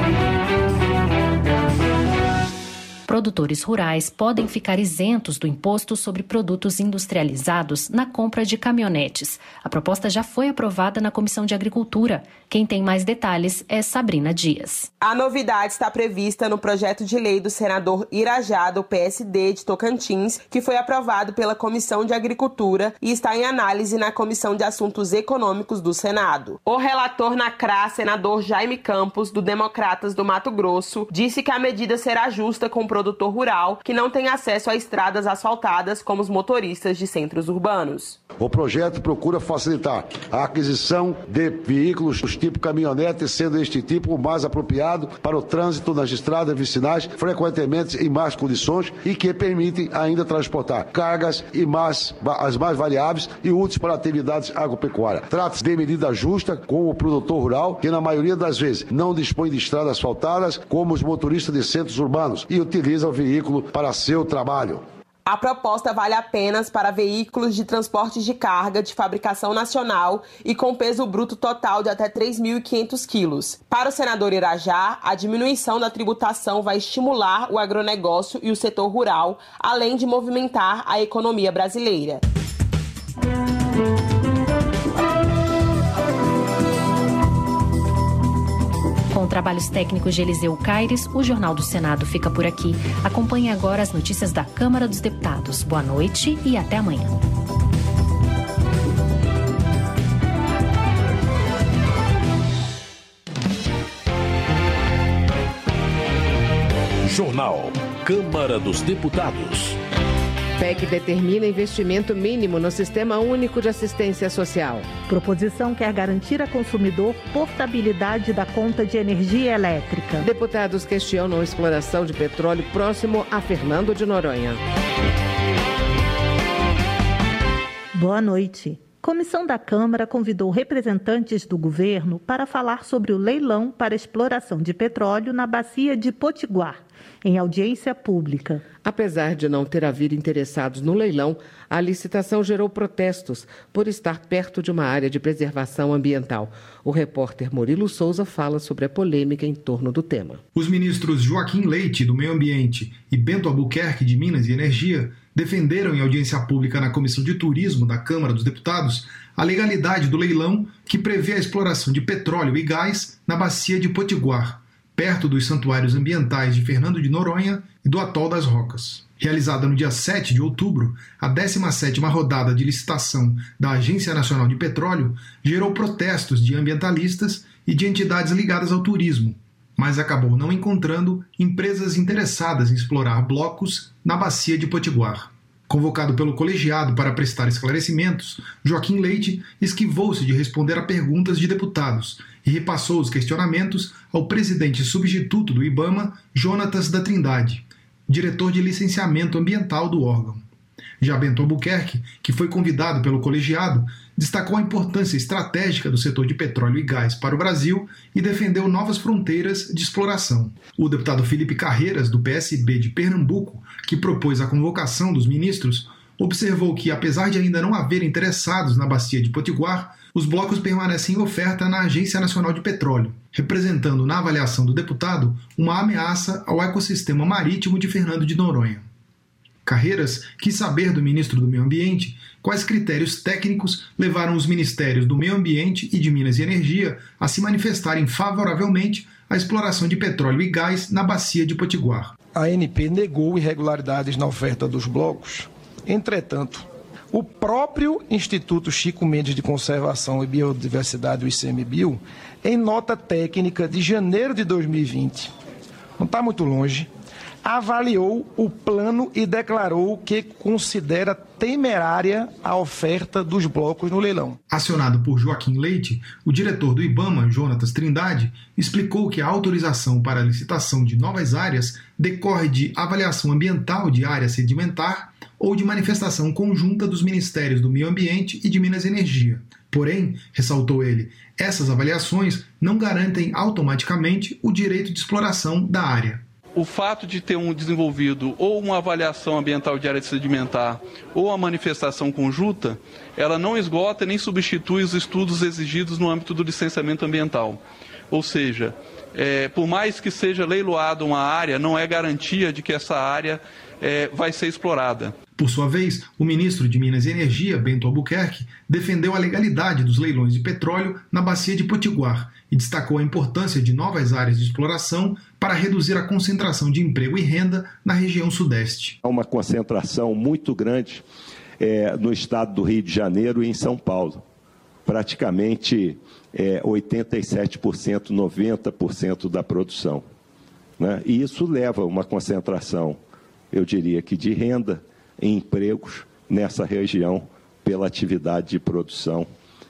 Produtores rurais podem ficar isentos do imposto sobre produtos industrializados na compra de caminhonetes. A proposta já foi aprovada na Comissão de Agricultura. Quem tem mais detalhes é Sabrina Dias. A novidade está prevista no projeto de lei do senador Irajá, do P S D de Tocantins, que foi aprovado pela Comissão de Agricultura e está em análise na Comissão de Assuntos Econômicos do Senado. O relator na C R A, senador Jaime Campos, do Democratas do Mato Grosso, disse que a medida será justa com o produtor rural que não tem acesso a estradas asfaltadas como os motoristas de centros urbanos. O projeto procura facilitar a aquisição de veículos do tipo caminhonete, sendo este tipo o mais apropriado para o trânsito nas estradas vicinais, frequentemente em más condições e que permitem ainda transportar cargas e mais, as mais variáveis e úteis para atividades agropecuárias. Trata-se de medida justa com o produtor rural, que na maioria das vezes não dispõe de estradas asfaltadas, como os motoristas de centros urbanos, e utiliza o veículo para seu trabalho. A proposta vale apenas para veículos de transporte de carga de fabricação nacional e com peso bruto total de até três mil e quinhentos quilos. Para o senador Irajá, a diminuição da tributação vai estimular o agronegócio e o setor rural, além de movimentar a economia brasileira. Com trabalhos técnicos de Eliseu Caires, o Jornal do Senado fica por aqui. Acompanhe agora as notícias da Câmara dos Deputados. Boa noite e até amanhã. Jornal Câmara dos Deputados. P E C determina investimento mínimo no Sistema Único de Assistência Social. Proposição quer garantir a consumidor portabilidade da conta de energia elétrica. Deputados questionam a exploração de petróleo próximo a Fernando de Noronha. Boa noite. Comissão da Câmara convidou representantes do governo para falar sobre o leilão para exploração de petróleo na bacia de Potiguar, em audiência pública. Apesar de não ter havido interessados no leilão, a licitação gerou protestos por estar perto de uma área de preservação ambiental. O repórter Murilo Souza fala sobre a polêmica em torno do tema. Os ministros Joaquim Leite, do Meio Ambiente, e Bento Albuquerque, de Minas e Energia, defenderam em audiência pública na Comissão de Turismo da Câmara dos Deputados a legalidade do leilão que prevê a exploração de petróleo e gás na bacia de Potiguar, perto dos santuários ambientais de Fernando de Noronha e do Atol das Rocas. Realizada no dia sete de outubro, a décima sétima rodada de licitação da Agência Nacional de Petróleo gerou protestos de ambientalistas e de entidades ligadas ao turismo, mas acabou não encontrando empresas interessadas em explorar blocos na bacia de Potiguar. Convocado pelo colegiado para prestar esclarecimentos, Joaquim Leite esquivou-se de responder a perguntas de deputados e repassou os questionamentos ao presidente substituto do IBAMA, Jonatas da Trindade, diretor de licenciamento ambiental do órgão. Já Bento Albuquerque, que foi convidado pelo colegiado, destacou a importância estratégica do setor de petróleo e gás para o Brasil e defendeu novas fronteiras de exploração. O deputado Felipe Carreiras, do P S B de Pernambuco, que propôs a convocação dos ministros, observou que, apesar de ainda não haver interessados na bacia de Potiguar, os blocos permanecem em oferta na Agência Nacional de Petróleo, representando, na avaliação do deputado, uma ameaça ao ecossistema marítimo de Fernando de Noronha. Carreiras quis saber do ministro do Meio Ambiente quais critérios técnicos levaram os ministérios do Meio Ambiente e de Minas e Energia a se manifestarem favoravelmente à exploração de petróleo e gás na bacia de Potiguar. A A N P negou irregularidades na oferta dos blocos. Entretanto, o próprio Instituto Chico Mendes de Conservação e Biodiversidade, o ICMBio, em nota técnica de janeiro de dois mil e vinte, não está muito longe, avaliou o plano e declarou que considera temerária a oferta dos blocos no leilão. Acionado por Joaquim Leite, o diretor do IBAMA, Jonatas Trindade, explicou que a autorização para a licitação de novas áreas decorre de avaliação ambiental de área sedimentar ou de manifestação conjunta dos Ministérios do Meio Ambiente e de Minas e Energia. Porém, ressaltou ele, essas avaliações não garantem automaticamente o direito de exploração da área. O fato de ter um desenvolvido ou uma avaliação ambiental de área sedimentar ou a manifestação conjunta, ela não esgota nem substitui os estudos exigidos no âmbito do licenciamento ambiental. Ou seja, é, por mais que seja leiloada uma área, não é garantia de que essa área é, vai ser explorada. Por sua vez, o ministro de Minas e Energia, Bento Albuquerque, defendeu a legalidade dos leilões de petróleo na bacia de Potiguar e destacou a importância de novas áreas de exploração para reduzir a concentração de emprego e renda na região sudeste. Há uma concentração muito grande é, no estado do Rio de Janeiro e em São Paulo. Praticamente é, oitenta e sete por cento, noventa por cento da produção, né? E isso leva a uma concentração, eu diria que de renda em empregos nessa região pela atividade de produção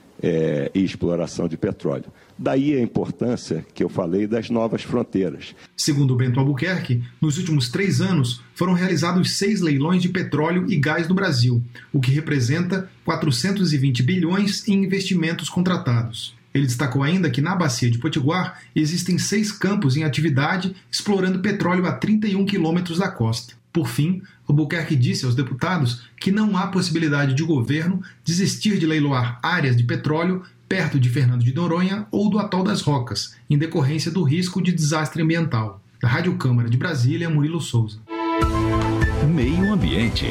é, e exploração de petróleo. Daí a importância que eu falei das novas fronteiras. Segundo Bento Albuquerque, nos últimos três anos foram realizados seis leilões de petróleo e gás no Brasil, o que representa quatrocentos e vinte bilhões em investimentos contratados. Ele destacou ainda que na bacia de Potiguar existem seis campos em atividade explorando petróleo a trinta e um quilômetros da costa. Por fim, Albuquerque disse aos deputados que não há possibilidade de o governo desistir de leiloar áreas de petróleo perto de Fernando de Noronha ou do Atol das Rocas, em decorrência do risco de desastre ambiental. Da Rádio Câmara de Brasília, Murilo Souza. Meio Ambiente.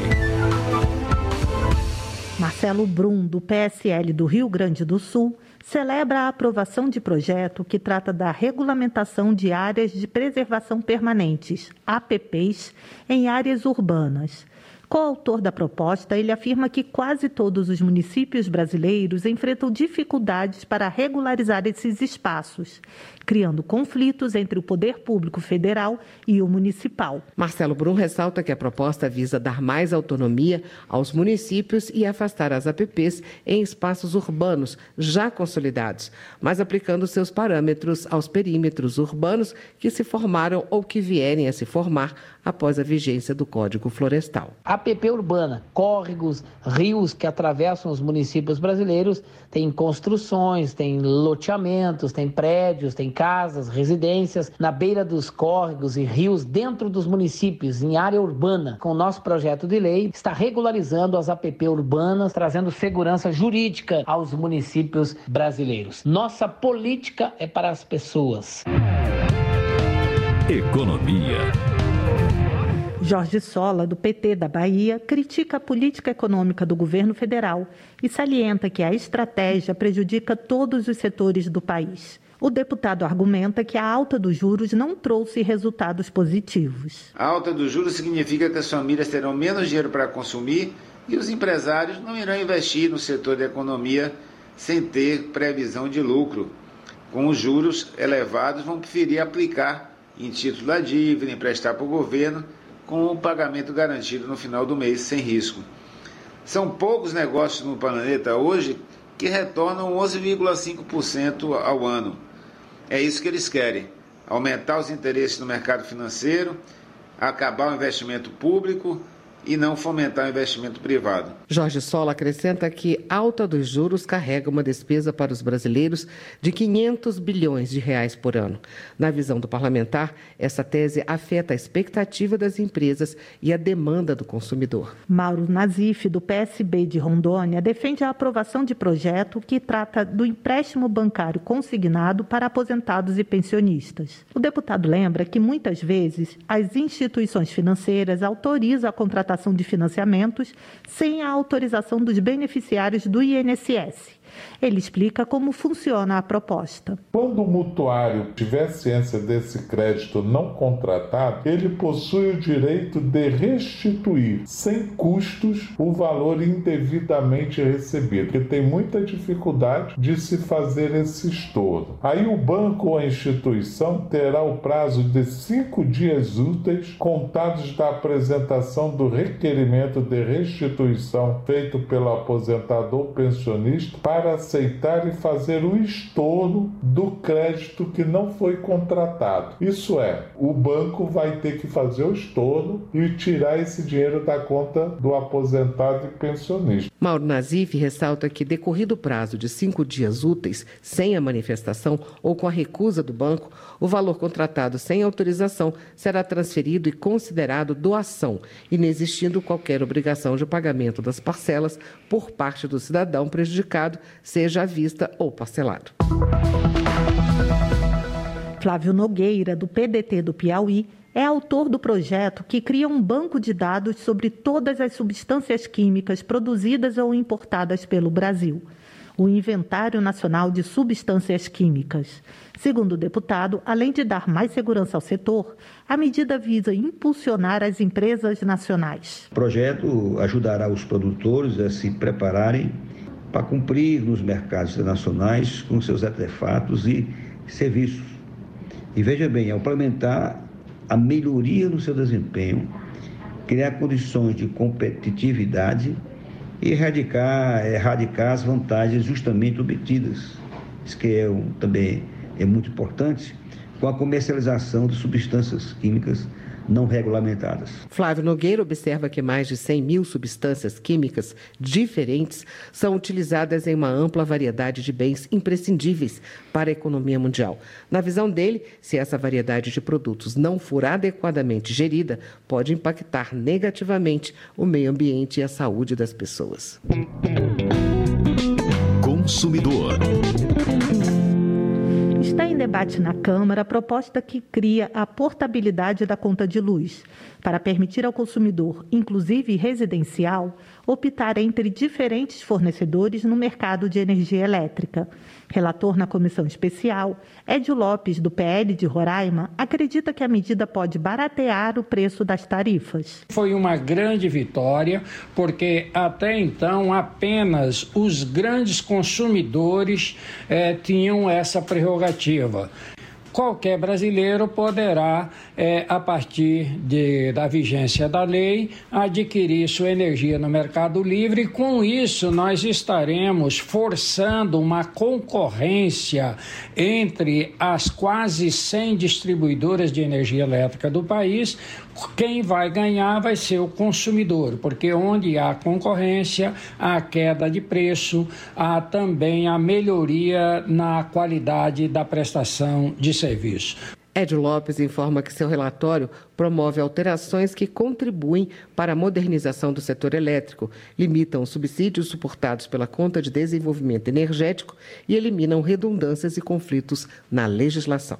Marcelo Brum, do P S L do Rio Grande do Sul, celebra a aprovação de projeto que trata da regulamentação de áreas de preservação permanentes, A P Ps, em áreas urbanas. Coautor da proposta, ele afirma que quase todos os municípios brasileiros enfrentam dificuldades para regularizar esses espaços, criando conflitos entre o poder público federal e o municipal. Marcelo Brum ressalta que a proposta visa dar mais autonomia aos municípios e afastar as A P Ps em espaços urbanos já consolidados, mas aplicando seus parâmetros aos perímetros urbanos que se formaram ou que vierem a se formar após a vigência do Código Florestal. A P P urbana, córregos, rios que atravessam os municípios brasileiros, tem construções, tem loteamentos, tem prédios, tem casas, residências na beira dos córregos e rios dentro dos municípios, em área urbana. Com o nosso projeto de lei, está regularizando as A P P urbanas, trazendo segurança jurídica aos municípios brasileiros. Nossa política é para as pessoas. Economia. Jorge Sola, do P T da Bahia, critica a política econômica do governo federal e salienta que a estratégia prejudica todos os setores do país. O deputado argumenta que a alta dos juros não trouxe resultados positivos. A alta dos juros significa que as famílias terão menos dinheiro para consumir e os empresários não irão investir no setor da economia sem ter previsão de lucro. Com os juros elevados, vão preferir aplicar em título da dívida, emprestar para o governo, com o pagamento garantido no final do mês, sem risco. São poucos negócios no planeta hoje que retornam onze vírgula cinco por cento ao ano. É isso que eles querem, aumentar os interesses no mercado financeiro, acabar o investimento público e não fomentar o investimento privado. Jorge Sola acrescenta que a alta dos juros carrega uma despesa para os brasileiros de quinhentos bilhões de reais por ano. Na visão do parlamentar, essa tese afeta a expectativa das empresas e a demanda do consumidor. Mauro Nazif, do P S B de Rondônia, defende a aprovação de projeto que trata do empréstimo bancário consignado para aposentados e pensionistas. O deputado lembra que, muitas vezes, as instituições financeiras autorizam a contratação de financiamentos sem a autorização dos beneficiários do I N S S. Ele explica como funciona a proposta. Quando o mutuário tiver ciência desse crédito não contratado, ele possui o direito de restituir, sem custos, o valor indevidamente recebido, porque tem muita dificuldade de se fazer esse estorno. Aí o banco ou a instituição terá o prazo de cinco dias úteis, contados da apresentação do requerimento de restituição feito pelo aposentado ou pensionista, para para aceitar e fazer o estorno do crédito que não foi contratado. Isso é, o banco vai ter que fazer o estorno e tirar esse dinheiro da conta do aposentado e pensionista. Mauro Nazif ressalta que, decorrido o prazo de cinco dias úteis, sem a manifestação ou com a recusa do banco, o valor contratado sem autorização será transferido e considerado doação, inexistindo qualquer obrigação de pagamento das parcelas por parte do cidadão prejudicado, seja à vista ou parcelado. Flávio Nogueira, do P D T do Piauí, é autor do projeto que cria um banco de dados sobre todas as substâncias químicas produzidas ou importadas pelo Brasil, o Inventário Nacional de Substâncias Químicas. Segundo o deputado, além de dar mais segurança ao setor, a medida visa impulsionar as empresas nacionais. O projeto ajudará os produtores a se prepararem para cumprir nos mercados internacionais com seus artefatos e serviços. E veja bem, ao implementar a melhoria no seu desempenho, criar condições de competitividade e erradicar, erradicar as vantagens justamente obtidas, isso que é um, também é muito importante, com a comercialização de substâncias químicas não regulamentadas. Flávio Nogueira observa que mais de cem mil substâncias químicas diferentes são utilizadas em uma ampla variedade de bens imprescindíveis para a economia mundial. Na visão dele, se essa variedade de produtos não for adequadamente gerida, pode impactar negativamente o meio ambiente e a saúde das pessoas. Consumidor. Está em debate na Câmara a proposta que cria a portabilidade da conta de luz, para permitir ao consumidor, inclusive residencial, optar entre diferentes fornecedores no mercado de energia elétrica. Relator na comissão especial, Edio Lopes, do P L de Roraima, acredita que a medida pode baratear o preço das tarifas. Foi uma grande vitória, porque até então apenas os grandes consumidores eh, tinham essa prerrogativa. Qualquer brasileiro poderá, é, a partir de, da vigência da lei, adquirir sua energia no Mercado Livre. E com isso, nós estaremos forçando uma concorrência entre as quase cem distribuidoras de energia elétrica do país. Quem vai ganhar vai ser o consumidor, porque onde há concorrência, há queda de preço, há também a melhoria na qualidade da prestação de serviço. Edio Lopes informa que seu relatório promove alterações que contribuem para a modernização do setor elétrico, limitam os subsídios suportados pela Conta de Desenvolvimento Energético e eliminam redundâncias e conflitos na legislação.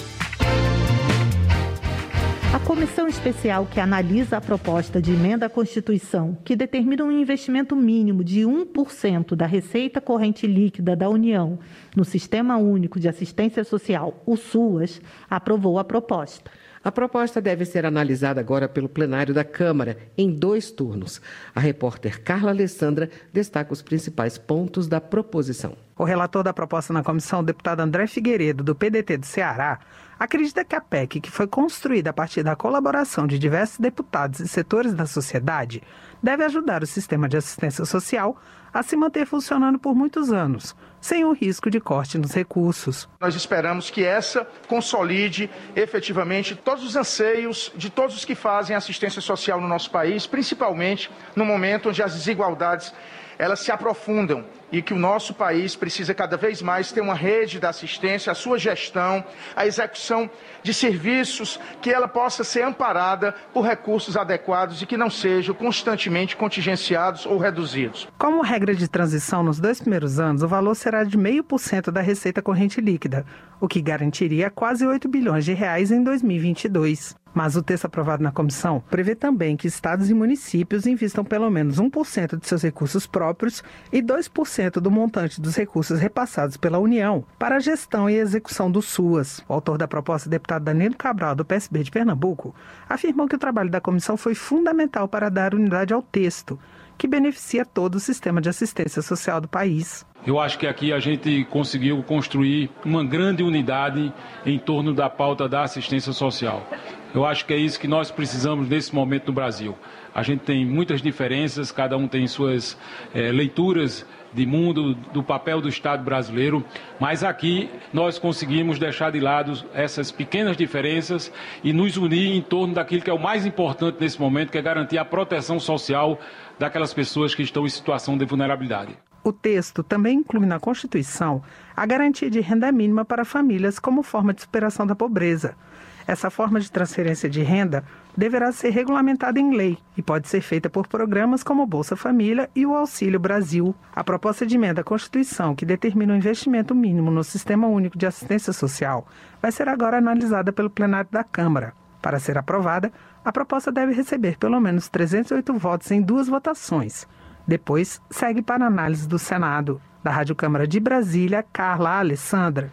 A comissão especial que analisa a proposta de emenda à Constituição, que determina um investimento mínimo de um por cento da receita corrente líquida da União no Sistema Único de Assistência Social, o SUAS, aprovou a proposta. A proposta deve ser analisada agora pelo plenário da Câmara, em dois turnos. A repórter Carla Alessandra destaca os principais pontos da proposição. O relator da proposta na comissão, o deputado André Figueiredo, do P D T do Ceará, acredita que a P E C, que foi construída a partir da colaboração de diversos deputados e setores da sociedade, deve ajudar o sistema de assistência social a se manter funcionando por muitos anos, sem o risco de corte nos recursos. Nós esperamos que essa consolide efetivamente todos os anseios de todos os que fazem assistência social no nosso país, principalmente no momento onde as desigualdades elas se aprofundam e que o nosso país precisa cada vez mais ter uma rede da assistência, a sua gestão, a execução de serviços, que ela possa ser amparada por recursos adequados e que não sejam constantemente contingenciados ou reduzidos. Como regra de transição, nos dois primeiros anos, o valor será de zero vírgula cinco por cento da receita corrente líquida, o que garantiria quase oito bilhões de reais em dois mil e vinte e dois. Mas o texto aprovado na comissão prevê também que estados e municípios investam pelo menos um por cento de seus recursos próprios e dois por cento do montante dos recursos repassados pela União para a gestão e execução do SUAS. O autor da proposta, o deputado Danilo Cabral, do P S B de Pernambuco, afirmou que o trabalho da comissão foi fundamental para dar unidade ao texto, que beneficia todo o sistema de assistência social do país. Eu acho que aqui a gente conseguiu construir uma grande unidade em torno da pauta da assistência social. Eu acho que é isso que nós precisamos nesse momento no Brasil. A gente tem muitas diferenças, cada um tem suas é, leituras de mundo, do papel do Estado brasileiro, mas aqui nós conseguimos deixar de lado essas pequenas diferenças e nos unir em torno daquilo que é o mais importante nesse momento, que é garantir a proteção social daquelas pessoas que estão em situação de vulnerabilidade. O texto também inclui na Constituição a garantia de renda mínima para famílias como forma de superação da pobreza. Essa forma de transferência de renda deverá ser regulamentada em lei e pode ser feita por programas como o Bolsa Família e o Auxílio Brasil. A proposta de emenda à Constituição, que determina o investimento mínimo no Sistema Único de Assistência Social, vai ser agora analisada pelo plenário da Câmara. Para ser aprovada, a proposta deve receber pelo menos trezentos e oito votos em duas votações. Depois, segue para análise do Senado. Da Rádio Câmara de Brasília, Carla Alessandra.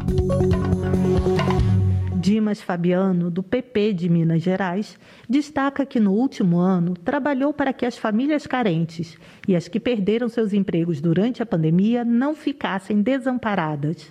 Dimas Fabiano, do P P de Minas Gerais, destaca que no último ano trabalhou para que as famílias carentes e as que perderam seus empregos durante a pandemia não ficassem desamparadas.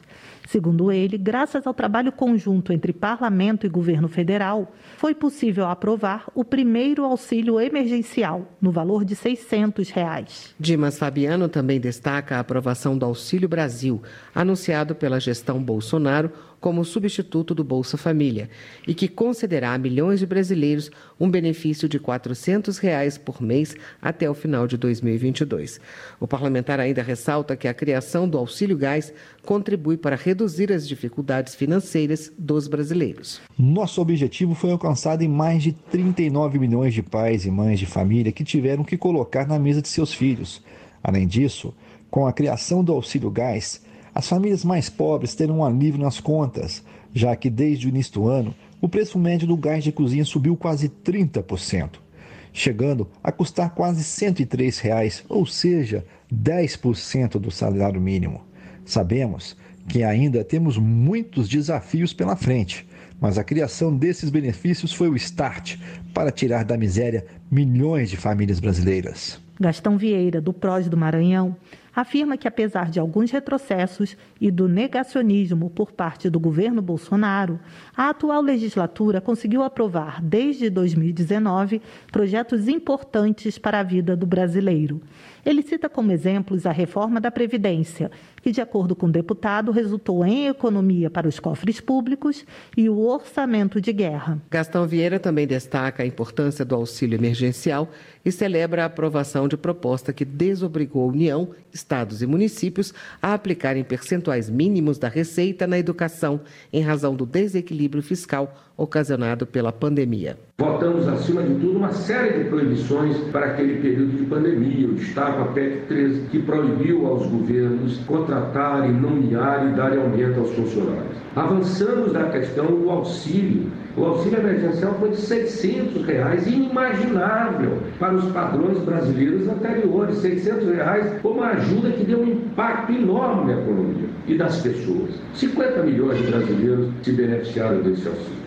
Segundo ele, graças ao trabalho conjunto entre parlamento e governo federal, foi possível aprovar o primeiro auxílio emergencial, no valor de seiscentos reais. Dimas Fabiano também destaca a aprovação do Auxílio Brasil, anunciado pela gestão Bolsonaro como substituto do Bolsa Família, e que concederá a milhões de brasileiros um benefício de quatrocentos reais por mês até o final de dois mil e vinte e dois. O parlamentar ainda ressalta que a criação do Auxílio Gás contribui para reduzir as dificuldades financeiras dos brasileiros. Nosso objetivo foi alcançado em mais de trinta e nove milhões de pais e mães de família que tiveram que colocar na mesa de seus filhos. Além disso, com a criação do Auxílio Gás, as famílias mais pobres terão um alívio nas contas, já que desde o início do ano, o preço médio do gás de cozinha subiu quase trinta por cento, chegando a custar quase cento e três reais, ou seja, dez por cento do salário mínimo. Sabemos que ainda temos muitos desafios pela frente, mas a criação desses benefícios foi o start para tirar da miséria milhões de famílias brasileiras. Gastão Vieira, do P R O S do Maranhão, afirma que, apesar de alguns retrocessos e do negacionismo por parte do governo Bolsonaro, a atual legislatura conseguiu aprovar, desde dois mil e dezenove, projetos importantes para a vida do brasileiro. Ele cita como exemplos a reforma da Previdência, que, de acordo com o deputado, resultou em economia para os cofres públicos, e o orçamento de guerra. Gastão Vieira também destaca a importância do auxílio emergencial e celebra a aprovação de proposta que desobrigou a União, estados e municípios a aplicarem percentuais mínimos da receita na educação, em razão do desequilíbrio fiscal ocasionado pela pandemia. Votamos, acima de tudo, uma série de proibições para aquele período de pandemia. Eu destaco a P E C treze, que proibiu aos governos contratarem, nomearem e darem aumento aos funcionários. Avançamos na questão do auxílio. O auxílio emergencial foi de seiscentos reais, inimaginável para os padrões brasileiros anteriores. seiscentos reais foi uma ajuda que deu um impacto enorme na economia e das pessoas. cinquenta milhões de brasileiros se beneficiaram desse auxílio.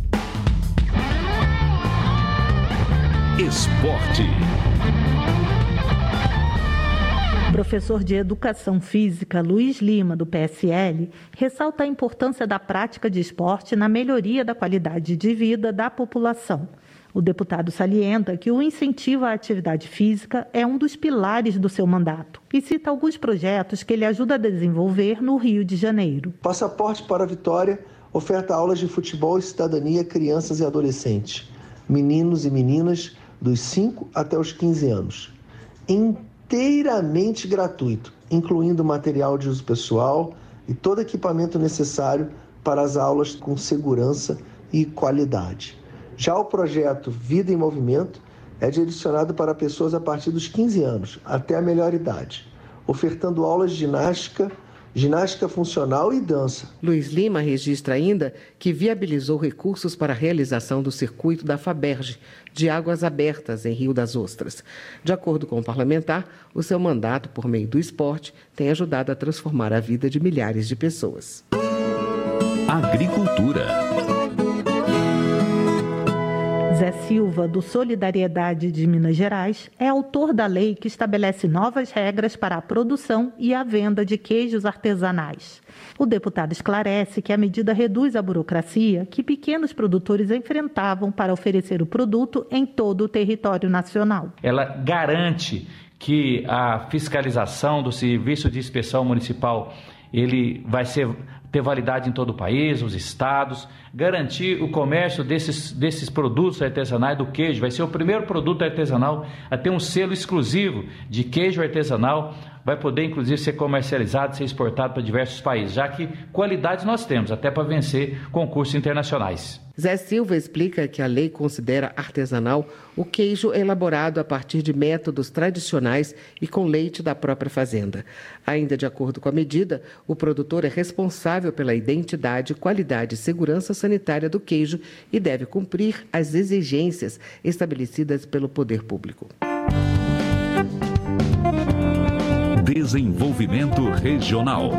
Esporte. O professor de Educação Física, Luiz Lima, do P S L, ressalta a importância da prática de esporte na melhoria da qualidade de vida da população. O deputado salienta que o incentivo à atividade física é um dos pilares do seu mandato e cita alguns projetos que ele ajuda a desenvolver no Rio de Janeiro. Passaporte para a Vitória oferta aulas de futebol e cidadania a crianças e adolescentes, meninos e meninas dos cinco até os quinze anos. Inteiramente gratuito, incluindo material de uso pessoal e todo equipamento necessário para as aulas com segurança e qualidade. Já o projeto Vida em Movimento é direcionado para pessoas a partir dos quinze anos até a melhor idade, ofertando aulas de ginástica, ginástica funcional e dança. Luiz Lima registra ainda que viabilizou recursos para a realização do circuito da Faberge, de águas abertas em Rio das Ostras. De acordo com o parlamentar, o seu mandato, por meio do esporte, tem ajudado a transformar a vida de milhares de pessoas. Agricultura. Zé Silva, do Solidariedade de Minas Gerais, é autor da lei que estabelece novas regras para a produção e a venda de queijos artesanais. O deputado esclarece que a medida reduz a burocracia que pequenos produtores enfrentavam para oferecer o produto em todo o território nacional. Ela garante que a fiscalização do Serviço de Inspeção Municipal ele vai ser, ter validade em todo o país, os estados, garantir o comércio desses, desses produtos artesanais do queijo. Vai ser o primeiro produto artesanal a ter um selo exclusivo de queijo artesanal, vai poder inclusive ser comercializado, ser exportado para diversos países, já que qualidade nós temos, até para vencer concursos internacionais. Zé Silva explica que a lei considera artesanal o queijo elaborado a partir de métodos tradicionais e com leite da própria fazenda. Ainda de acordo com a medida, o produtor é responsável pela identidade, qualidade e segurança sanitária do queijo e deve cumprir as exigências estabelecidas pelo poder público. Desenvolvimento regional.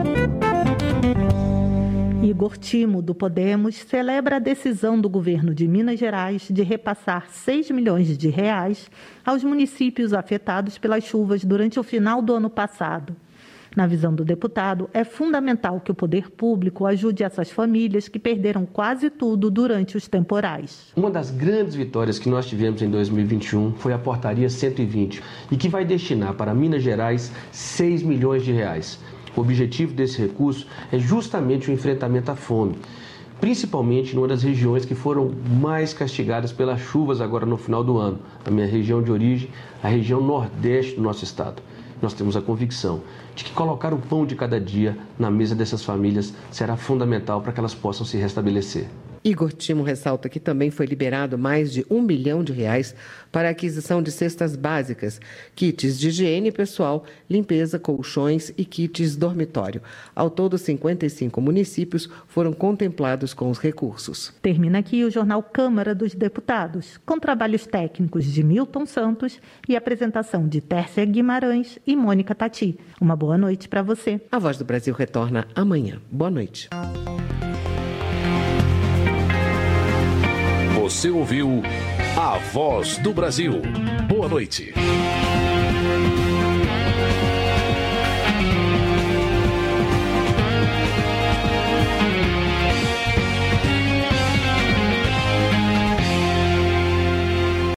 Igor Timo, do Podemos, celebra a decisão do governo de Minas Gerais de repassar seis milhões de reais aos municípios afetados pelas chuvas durante o final do ano passado. Na visão do deputado, é fundamental que o poder público ajude essas famílias que perderam quase tudo durante os temporais. Uma das grandes vitórias que nós tivemos em dois mil e vinte e um foi a Portaria cento e vinte, e que vai destinar para Minas Gerais seis milhões de reais. O objetivo desse recurso é justamente o enfrentamento à fome, principalmente numa das regiões que foram mais castigadas pelas chuvas agora no final do ano, a minha região de origem, a região nordeste do nosso estado. Nós temos a convicção de que colocar o pão de cada dia na mesa dessas famílias será fundamental para que elas possam se restabelecer. Igor Timo ressalta que também foi liberado mais de um milhão de reais para a aquisição de cestas básicas, kits de higiene pessoal, limpeza, colchões e kits dormitório. Ao todo, cinquenta e cinco municípios foram contemplados com os recursos. Termina aqui o Jornal Câmara dos Deputados, com trabalhos técnicos de Milton Santos e apresentação de Tércia Guimarães e Mônica Tati. Uma boa noite para você. A Voz do Brasil retorna amanhã. Boa noite. Você ouviu A Voz do Brasil. Boa noite.